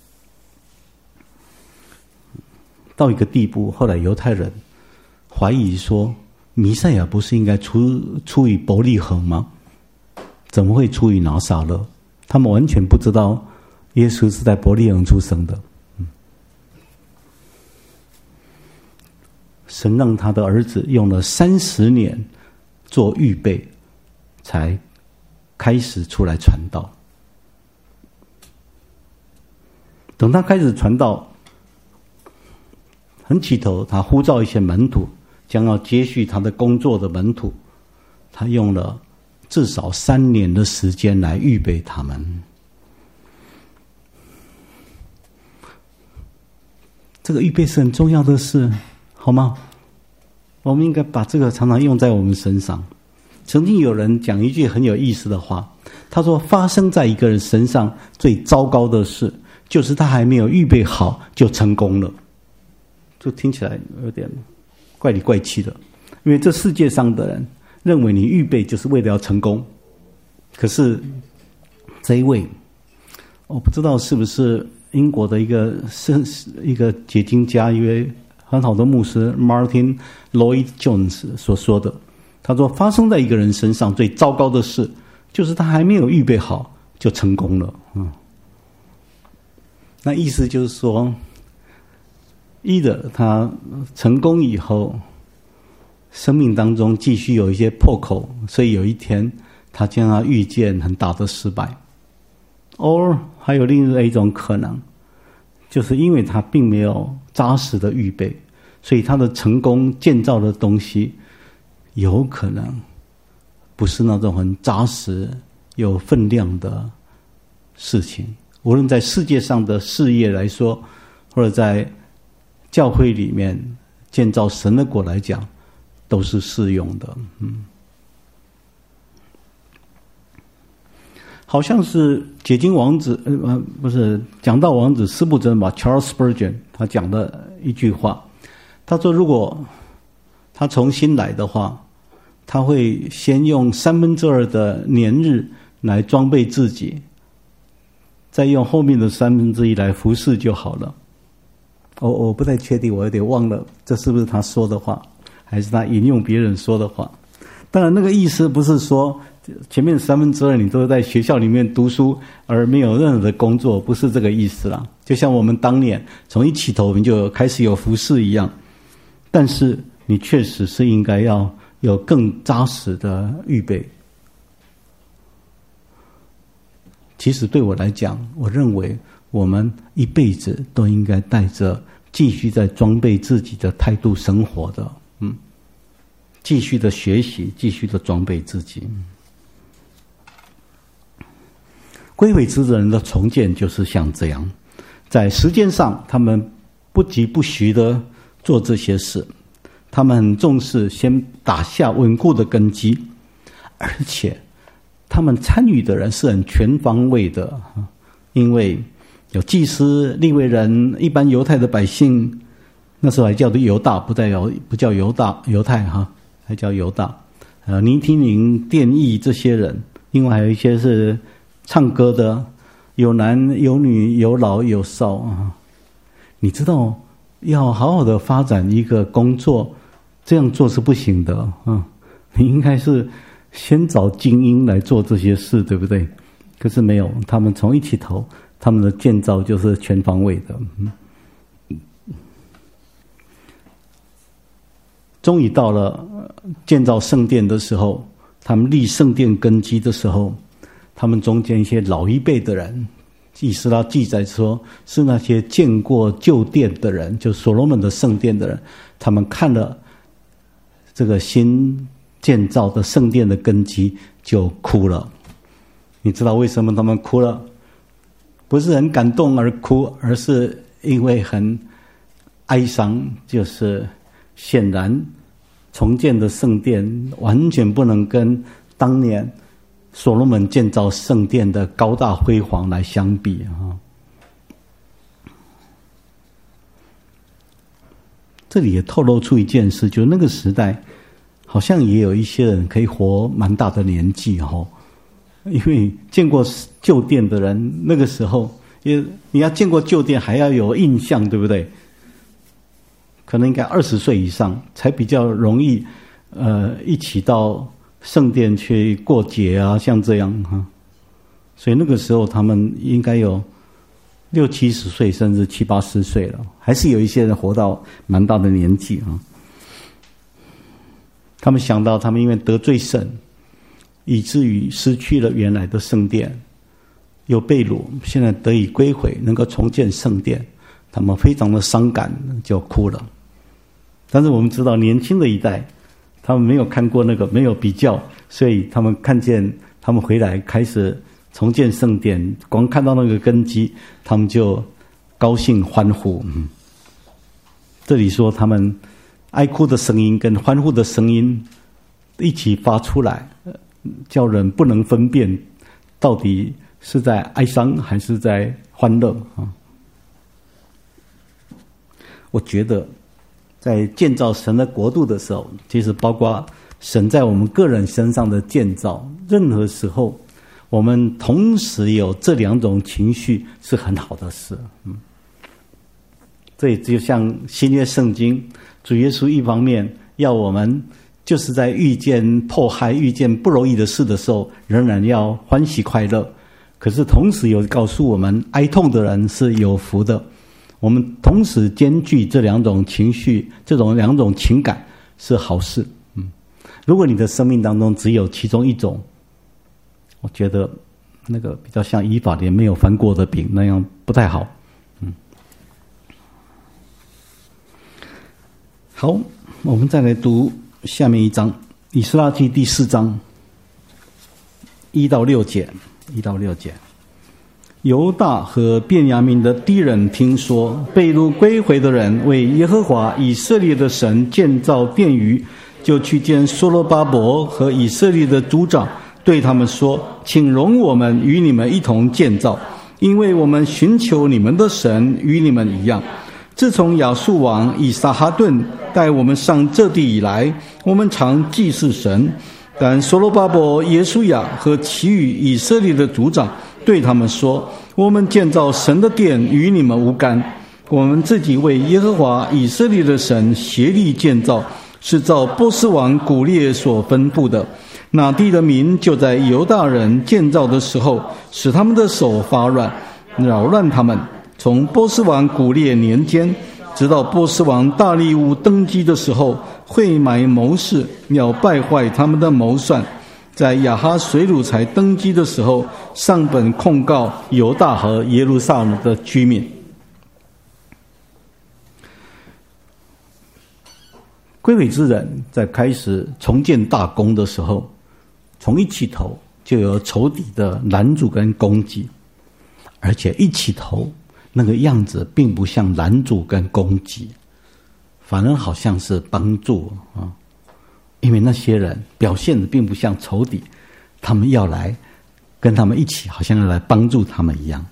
到一个地步，后来犹太人怀疑说，弥赛亚不是应该出出于伯利恒吗？怎么会出于拿撒勒？他们完全不知道耶稣是在伯利恒出生的。嗯，神让他的儿子用了三十年做预备，才开始出来传道。等他开始传道，很起头，他呼召一些门徒，将要接续他的工作的门徒，他用了至少三年的时间来预备他们。这个预备是很重要的事，好吗？我们应该把这个常常用在我们身上。曾经有人讲一句很有意思的话，他说，发生在一个人身上最糟糕的事，就是他还没有预备好就成功了。就听起来有点怪里怪气的，因为这世界上的人认为你预备就是为了要成功。可是这一位，我不知道是不是英国的一个一个解经家，一位很好的牧师 Martin Lloyd Jones 所说的，他说，发生在一个人身上最糟糕的事，就是他还没有预备好就成功了。嗯，那意思就是说，一的他成功以后，生命当中继续有一些破口，所以有一天他将要遇见很大的失败。or 还有另外一种可能，就是因为他并没有扎实的预备，所以他的成功建造的东西有可能不是那种很扎实有分量的事情。无论在世界上的事业来说，或者在教会里面建造神的国来讲，都是适用的。嗯，好像是解经王子，呃，不是讲道王子司布真吧 ，Charles Spurgeon 他讲的一句话，他说，如果他重新来的话，他会先用三分之二的年日来装备自己，再用后面的三分之一来服侍就好了。我、哦、我不太确定，我有点忘了这是不是他说的话，还是他引用别人说的话。当然那个意思不是说前面三分之二你都在学校里面读书而没有任何的工作，不是这个意思啦。就像我们当年从一起头我们就开始有服侍一样，但是你确实是应该要有更扎实的预备。其实对我来讲，我认为我们一辈子都应该带着继续在装备自己的态度生活的，嗯，继续的学习，继续的装备自己。归回之人的重建就是像这样，在时间上他们不急不徐的做这些事，他们很重视先打下稳固的根基，而且他们参与的人是很全方位的，因为有祭司、利未人、一般犹太的百姓，那时候还叫做犹大，不再有不叫犹大犹太哈，还叫犹大。呃，尼提宁、殿役这些人，另外还有一些是唱歌的，有男有女，有老有少啊。你知道，要好好的发展一个工作，这样做是不行的啊。你应该是先找精英来做这些事，对不对？可是没有，他们从一起头。他们的建造就是全方位的。嗯，终于到了建造圣殿的时候，他们立圣殿根基的时候，他们中间一些老一辈的人，以斯拉记载说是那些见过旧殿的人，就所罗门的圣殿的人，他们看了这个新建造的圣殿的根基就哭了。你知道为什么他们哭了？不是很感动而哭，而是因为很哀伤，就是显然重建的圣殿完全不能跟当年所罗门建造圣殿的高大辉煌来相比啊。这里也透露出一件事，就那个时代好像也有一些人可以活蛮大的年纪哈。因为见过旧殿的人，那个时候也你要见过旧殿还要有印象，对不对？ 可能应该二十岁以上才比较容易，呃，一起到圣殿去过节啊，像这样哈。所以那个时候他们应该有六七十岁，甚至七八十岁了，还是有一些人活到蛮大的年纪啊。他们想到他们因为得罪神，以至于失去了原来的圣殿，又被掳，现在得以归回，能够重建圣殿，他们非常的伤感，就哭了。但是我们知道年轻的一代，他们没有看过那个，没有比较，所以他们看见他们回来开始重建圣殿，光看到那个根基，他们就高兴欢呼。嗯，这里说他们哀哭的声音跟欢呼的声音一起发出来，叫人不能分辨到底是在哀伤还是在欢乐啊。我觉得在建造神的国度的时候，其实包括神在我们个人身上的建造，任何时候我们同时有这两种情绪是很好的事。嗯，这也就像新约圣经，主耶稣一方面要我们就是在遇见迫害、遇见不容易的事的时候，仍然要欢喜快乐。可是同时有告诉我们，哀痛的人是有福的。我们同时兼具这两种情绪，这种两种情感是好事。嗯，如果你的生命当中只有其中一种，我觉得那个比较像以法莲没有翻过的饼那样不太好。嗯，好，我们再来读下面一章，以斯拉记第四章一到六节，一到六节。犹大和便雅悯的敌人听说被掳归回的人为耶和华以色列的神建造殿宇，就去见所罗巴伯和以色列的族长，对他们说：请容我们与你们一同建造，因为我们寻求你们的神与你们一样。自从亚述王以撒哈顿带我们上这地以来，我们常祭祀神。但所罗巴伯、耶书亚和其余以色列的族长对他们说：我们建造神的殿与你们无干，我们自己为耶和华以色列的神协力建造，是照波斯王古列所吩咐的。那地的民就在犹大人建造的时候，使他们的手发软，扰乱他们。从波斯王古列年间，直到波斯王大利乌登基的时候，会埋谋士，要败坏他们的谋算。在亚哈水鲁才登基的时候，上本控告犹大和耶路撒冷的居民。归回之人在开始重建大功的时候，从一起头就有仇敌的拦阻跟攻击，而且一起头那个样子并不像拦阻跟攻击，反而好像是帮助啊。因为那些人表现的并不像仇敌，他们要来跟他们一起，好像要来帮助他们一样。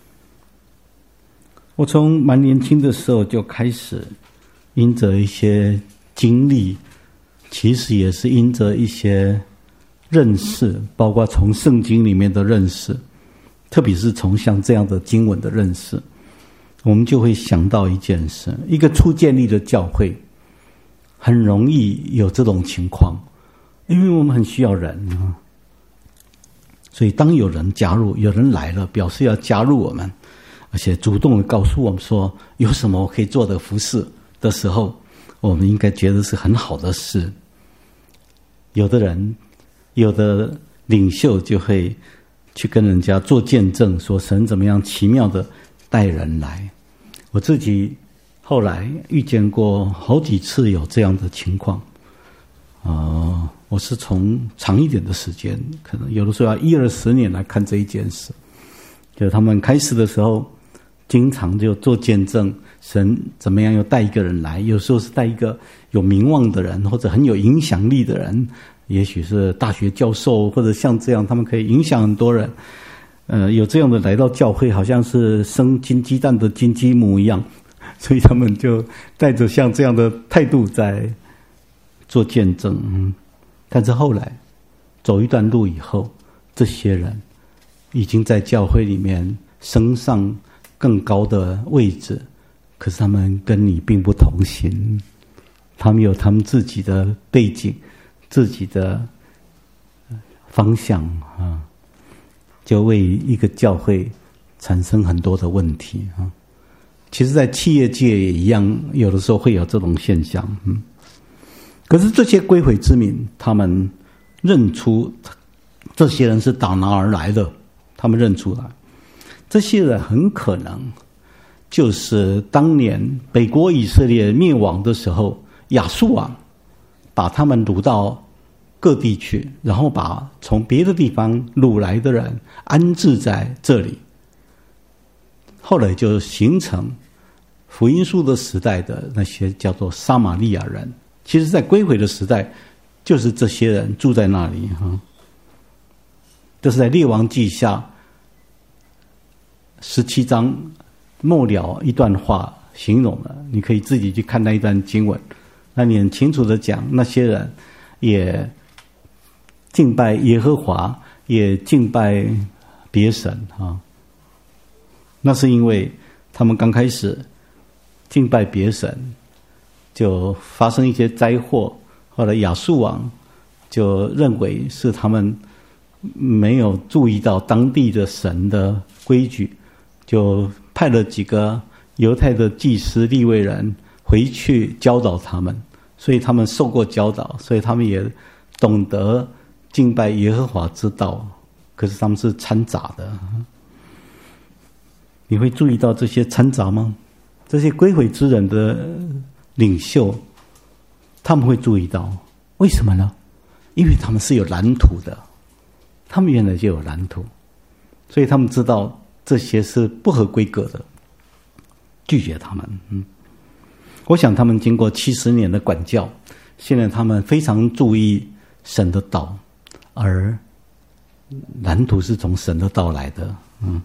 我从蛮年轻的时候就开始因着一些经历，其实也是因着一些认识，包括从圣经里面的认识，特别是从像这样的经文的认识，我们就会想到一件事，一个初建立的教会很容易有这种情况，因为我们很需要人啊，所以当有人加入，有人来了，表示要加入我们，而且主动的告诉我们说有什么我可以做的服事的时候，我们应该觉得是很好的事。有的人，有的领袖就会去跟人家做见证，说神怎么样奇妙的带人来。我自己后来遇见过好几次有这样的情况，呃，我是从长一点的时间，可能有的时候要一二十年来看这一件事。就他们开始的时候，经常就做见证，神怎么样又带一个人来，有时候是带一个有名望的人，或者很有影响力的人，也许是大学教授，或者像这样，他们可以影响很多人。呃，有这样的来到教会，好像是生金鸡蛋的金鸡母一样。所以他们就带着像这样的态度在做见证，嗯，但是后来走一段路以后，这些人已经在教会里面升上更高的位置， 可是他们跟你并不同行，他们有他们自己的背景、自己的方向啊，就为一个教会产生很多的问题啊。其实在企业界也一样，有的时候会有这种现象。嗯，可是这些归回之民，他们认出这些人是打哪而来的，他们认出来，这些人很可能就是当年北国以色列灭亡的时候，亚述王把他们掳到各地去，然后把从别的地方掳来的人安置在这里，后来就形成福音书的时代的那些叫做撒玛利亚人。其实在归回的时代，就是这些人住在那里哈。这是在列王记下十七章末了一段话形容的，你可以自己去看那一段经文，那你很清楚的讲，那些人也敬拜耶和华，也敬拜别神啊。那是因为他们刚开始敬拜别神，就发生一些灾祸，后来亚述王就认为是他们没有注意到当地的神的规矩，就派了几个犹太的祭司利未人回去教导他们，所以他们受过教导，所以他们也懂得敬拜耶和华之道，可是他们是掺杂的。你会注意到这些掺杂吗？这些归回之人的领袖，他们会注意到，为什么呢？因为他们是有蓝图的，他们原来就有蓝图，所以他们知道这些是不合规格的，拒绝他们。嗯，我想他们经过七十年的管教，现在他们非常注意神的道，而蓝图是从神的道来的。嗯，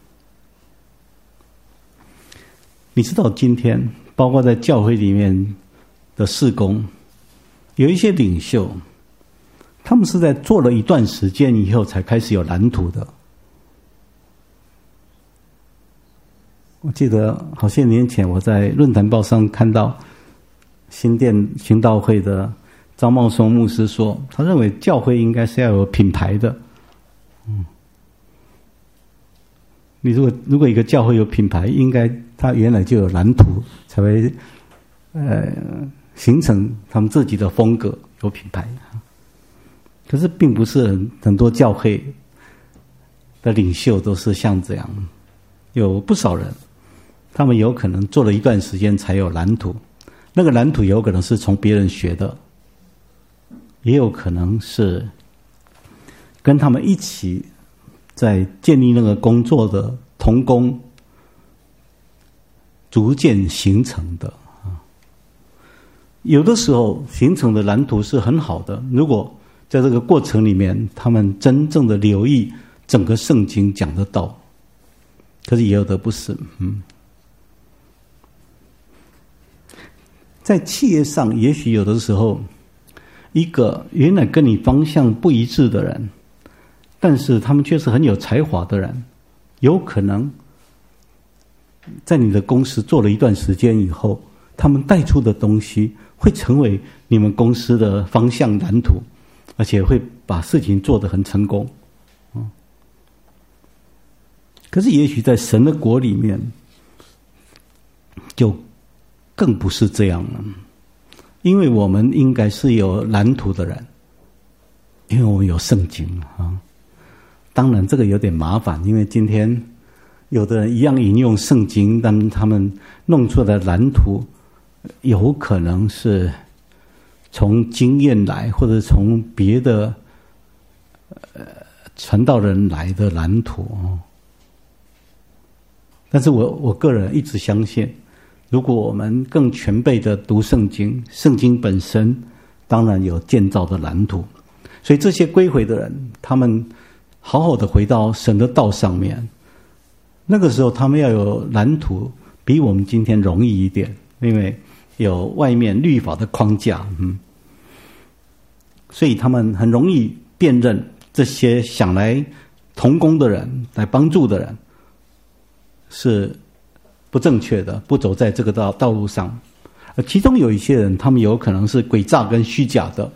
你知道今天包括在教会里面的事工，有一些领袖，他们是在做了一段时间以后才开始有蓝图的。我记得好些年前我在论坛报上看到新店行道会的张茂松牧师说，他认为教会应该是要有品牌的。嗯，你如果如果一个教会有品牌，应该他原来就有蓝图，才会呃形成他们自己的风格，有品牌。可是并不是很很多教会的领袖都是像这样，有不少人他们有可能做了一段时间才有蓝图，那个蓝图有可能是从别人学的，也有可能是跟他们一起在建立那个工作的同工逐渐形成的。有的时候形成的蓝图是很好的，如果在这个过程里面他们真正的留意整个圣经讲的道，可是也有的不是。嗯，在企业上也许有的时候一个原来跟你方向不一致的人，但是他们却是很有才华的人，有可能在你的公司做了一段时间以后，他们带出的东西会成为你们公司的方向蓝图，而且会把事情做得很成功。嗯，可是也许在神的国里面就更不是这样了，因为我们应该是有蓝图的人，因为我们有圣经啊。当然这个有点麻烦，因为今天有的人一样引用圣经，但他们弄出来的蓝图有可能是从经验来，或者从别的呃传道人来的蓝图。但是我我个人一直相信，如果我们更全备的读圣经，圣经本身当然有建造的蓝图，所以这些归回的人，他们好好的回到神的道上面，那个时候他们要有蓝图，比我们今天容易一点，因为有外面律法的框架。嗯，所以他们很容易辨认这些想来同工的人，来帮助的人，是不正确的，不走在这个道道路上。而其中有一些人，他们有可能是诡诈跟虚假的。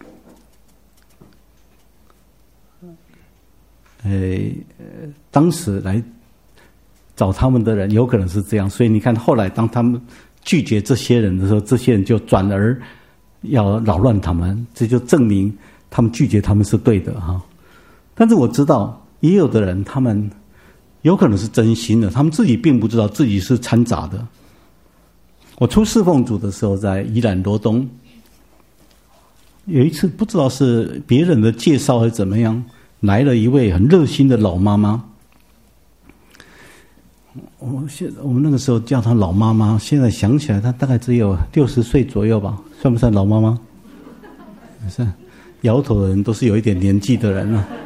呃，当时来找他们的人有可能是这样，所以你看，后来当他们拒绝这些人的时候，这些人就转而要扰乱他们，这就证明他们拒绝他们是对的哈。但是我知道，也有的人他们有可能是真心的，他们自己并不知道自己是掺杂的。我出侍奉组的时候，在宜兰罗东，有一次不知道是别人的介绍还是怎么样，来了一位很热心的老妈妈。我现我们那个时候叫她老妈妈，现在想起来，她大概只有六十岁左右吧，算不算老妈妈？是，摇头的人都是有一点年纪的人了。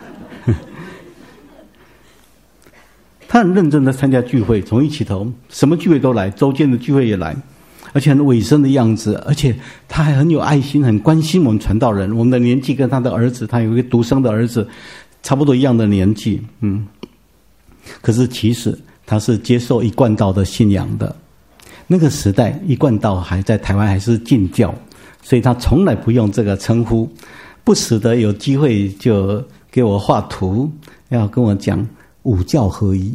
她很认真的参加聚会，从一起头，什么聚会都来，周间的聚会也来，而且很委身的样子，而且她还很有爱心，很关心我们传道人。我们的年纪跟她的儿子，她有一个独生的儿子，差不多一样的年纪，嗯。可是其实他是接受一贯道的信仰的，那个时代一贯道还在台湾还是禁教，所以他从来不用这个称呼，不时的有机会就给我画图，要跟我讲五教合一。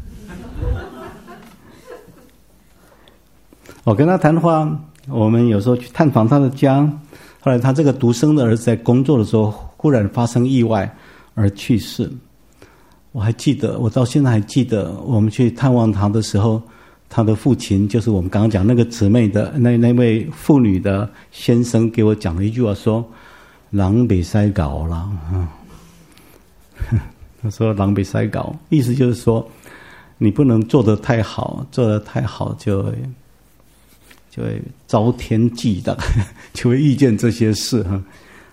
我跟他谈话，我们有时候去探访他的家，后来他这个独生的儿子在工作的时候忽然发生意外而去世。我还记得，我到现在还记得，我们去探望他的时候，他的父亲就是我们刚刚讲那个姊妹的那那位妇女的先生给我讲了一句话，说人不可以搞啦，他说人不可以搞，意思就是说你不能做得太好，做得太好就会就会遭天忌的，就会遇见这些事哈。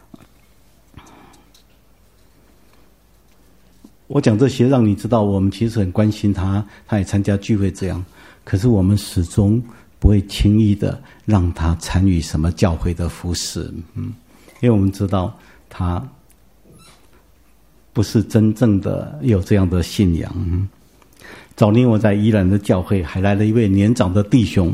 我讲这些让你知道，我们其实很关心他，他也参加聚会这样。可是我们始终不会轻易的让他参与什么教会的服事，嗯，因为我们知道他不是真正的有这样的信仰。嗯，早年我在宜兰的教会，还来了一位年长的弟兄，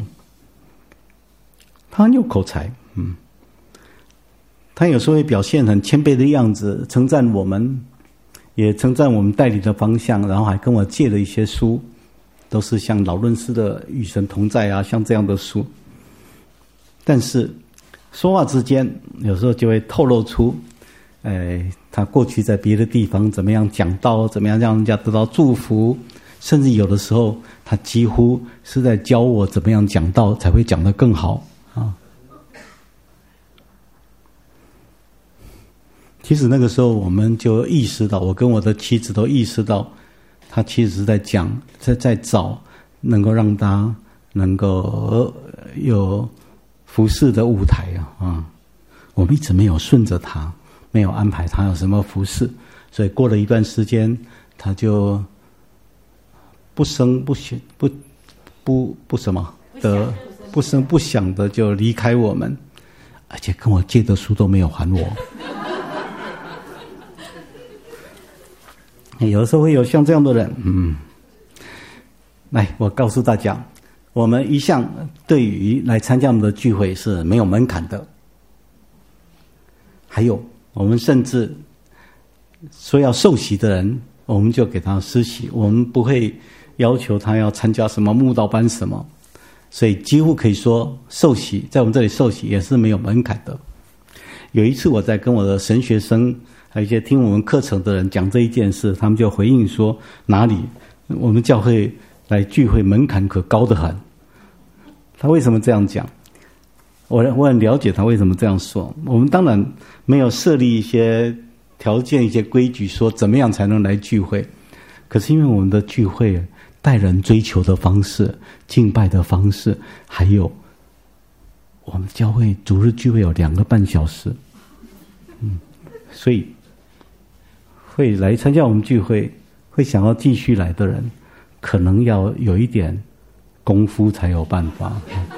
他很有口才，嗯，他有时候会表现很谦卑的样子，称赞我们。也称赞我们带领的方向，然后还跟我借了一些书，都是像劳伦斯的《与神同在》啊，像这样的书。但是说话之间，有时候就会透露出，哎，他过去在别的地方怎么样讲道，怎么样让人家得到祝福，甚至有的时候他几乎是在教我怎么样讲道才会讲得更好啊。其实那个时候我们就意识到，我跟我的妻子都意识到，他其实是在讲，在在找能够让他能够有服事的舞台啊啊！我们一直没有顺着他，没有安排他有什么服事，所以过了一段时间，他就不声不响不不不什么的不声不响的就离开我们，而且跟我借的书都没有还我。有的时候会有像这样的人，嗯，来，我告诉大家，我们一向对于来参加我们的聚会是没有门槛的。还有，我们甚至说要受洗的人，我们就给他施洗，我们不会要求他要参加什么慕道班什么，所以几乎可以说受洗，在我们这里受洗也是没有门槛的。有一次我在跟我的神学生还有一些听我们课程的人讲这一件事，他们就回应说，哪里我们教会来聚会门槛可高得很。他为什么这样讲？我我很了解他为什么这样说。我们当然没有设立一些条件、一些规矩，说怎么样才能来聚会。可是因为我们的聚会带人追求的方式、敬拜的方式，还有我们教会主日聚会有两个半小时，嗯，所以会来参加我们聚会，会想要继续来的人，可能要有一点功夫才有办法。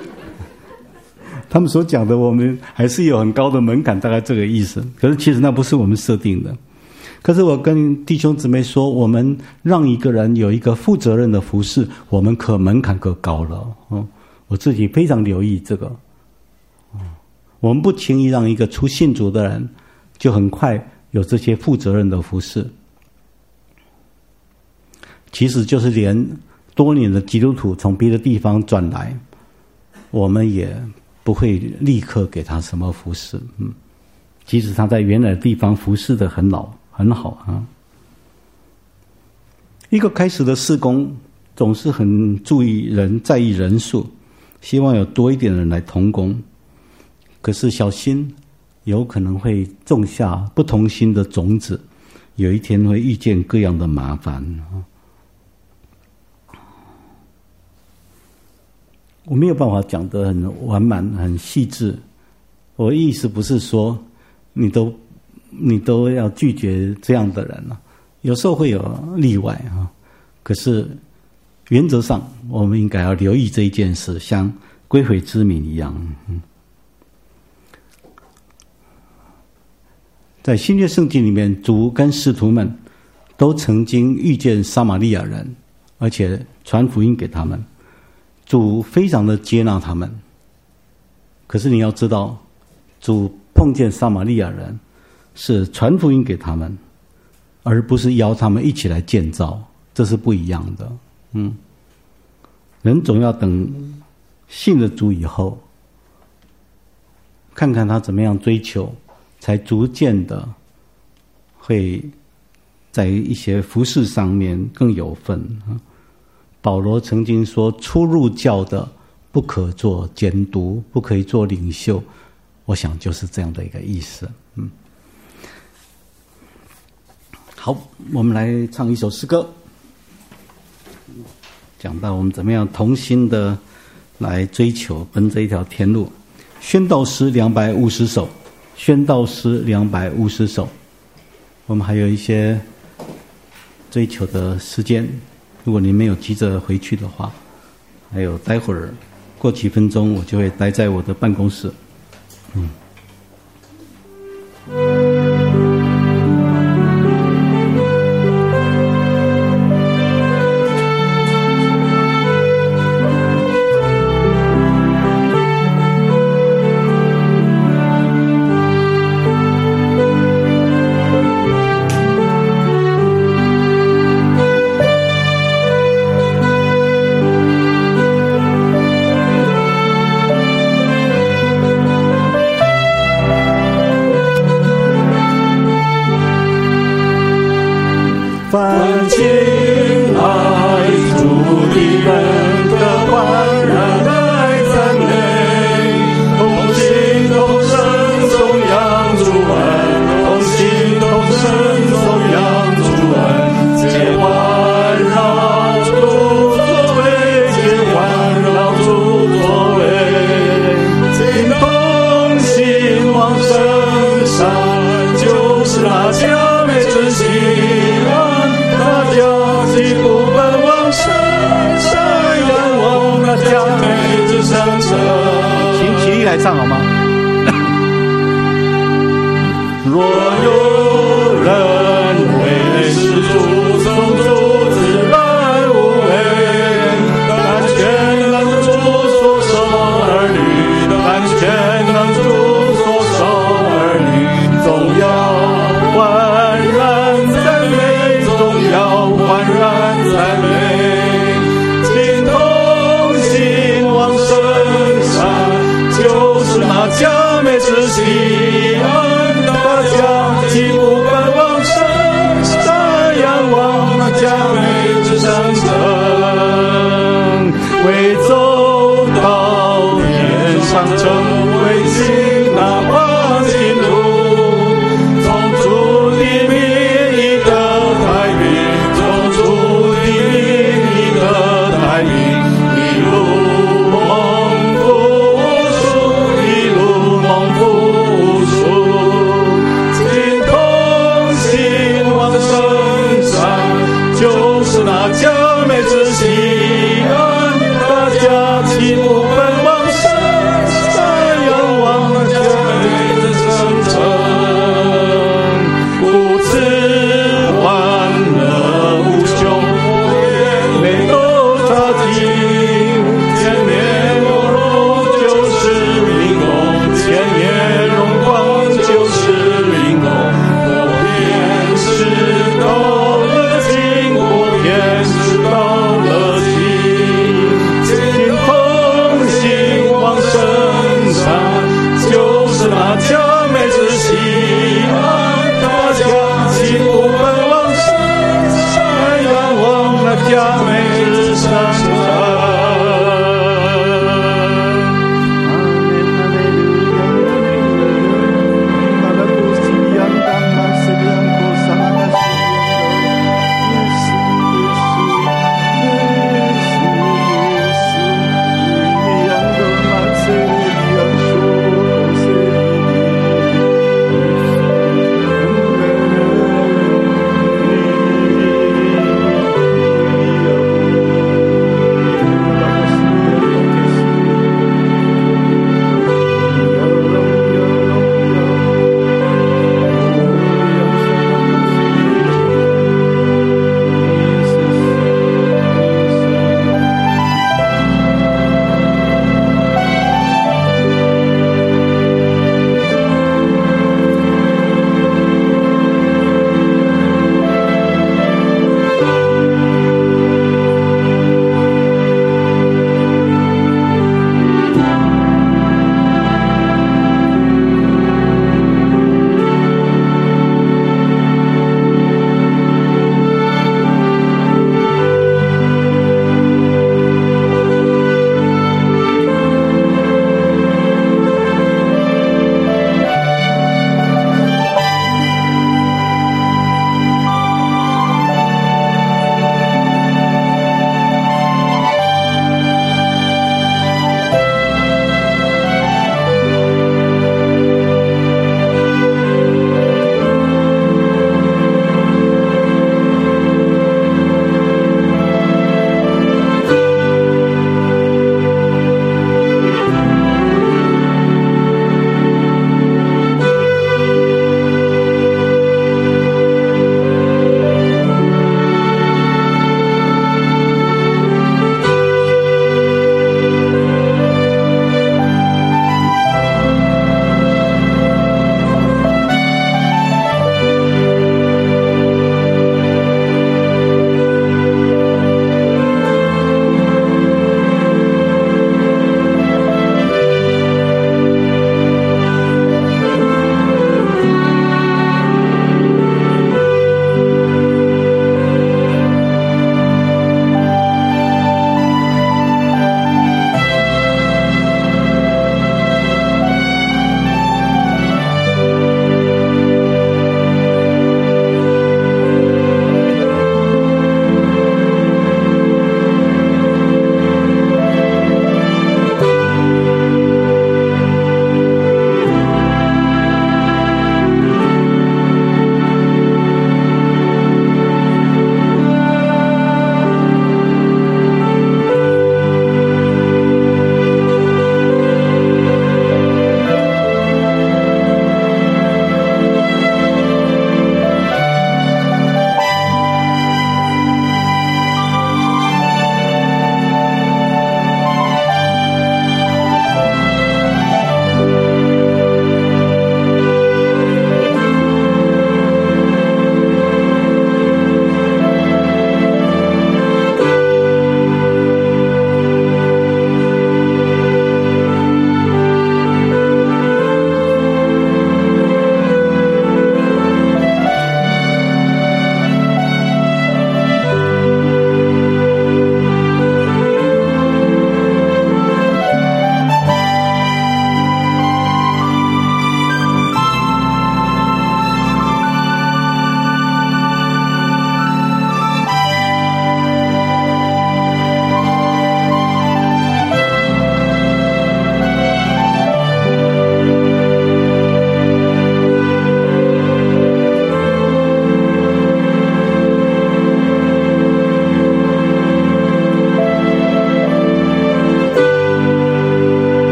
他们所讲的，我们还是有很高的门槛，大概这个意思。可是其实那不是我们设定的。 可是我跟弟兄姊妹说，我们让一个人有一个负责任的服事，我们可门槛可高了。嗯，我自己非常留意这个。嗯，我们不轻易让一个初信主的人就很快有这些负责任的服事。其实就是连多年的基督徒从别的地方转来，我们也不会立刻给他什么服事。嗯，即使他在原来的地方服事的很老很好啊。一个开始的事工总是很注意人，在意人数，希望有多一点人来同工。可是小心，有可能会种下不同心的种子，有一天会遇见各样的麻烦。我没有办法讲得很完满、很细致。我的意思不是说你都你都要拒绝这样的人了，有时候会有例外啊。可是原则上，我们应该要留意这一件事，像归回之民一样。嗯，在新约圣经里面，主跟使徒们都曾经遇见撒玛利亚人，而且传福音给他们。主非常的接纳他们，可是你要知道，主碰见撒玛利亚人是传福音给他们，而不是邀他们一起来建造，这是不一样的。嗯，人总要等信了主以后，看看他怎么样追求，才逐渐的会在一些服事上面更有份。保罗曾经说，初入教的不可做监督，不可以做领袖，我想就是这样的一个意思。嗯，好，我们来唱一首诗歌，讲到我们怎么样同心的来追求奔这一条天路。宣道诗两百五十首，宣道诗两百五十首，我们还有一些追求的时间。如果您没有急着回去的话，还有待会儿过几分钟，我就会待在我的办公室。嗯。来唱好吗？若有人为施主从主自然无畏，但全能主所生儿女，但全能主所生儿女，总要焕然赞美，总要焕然赞美，情同心往圣山，就是那佳美之心。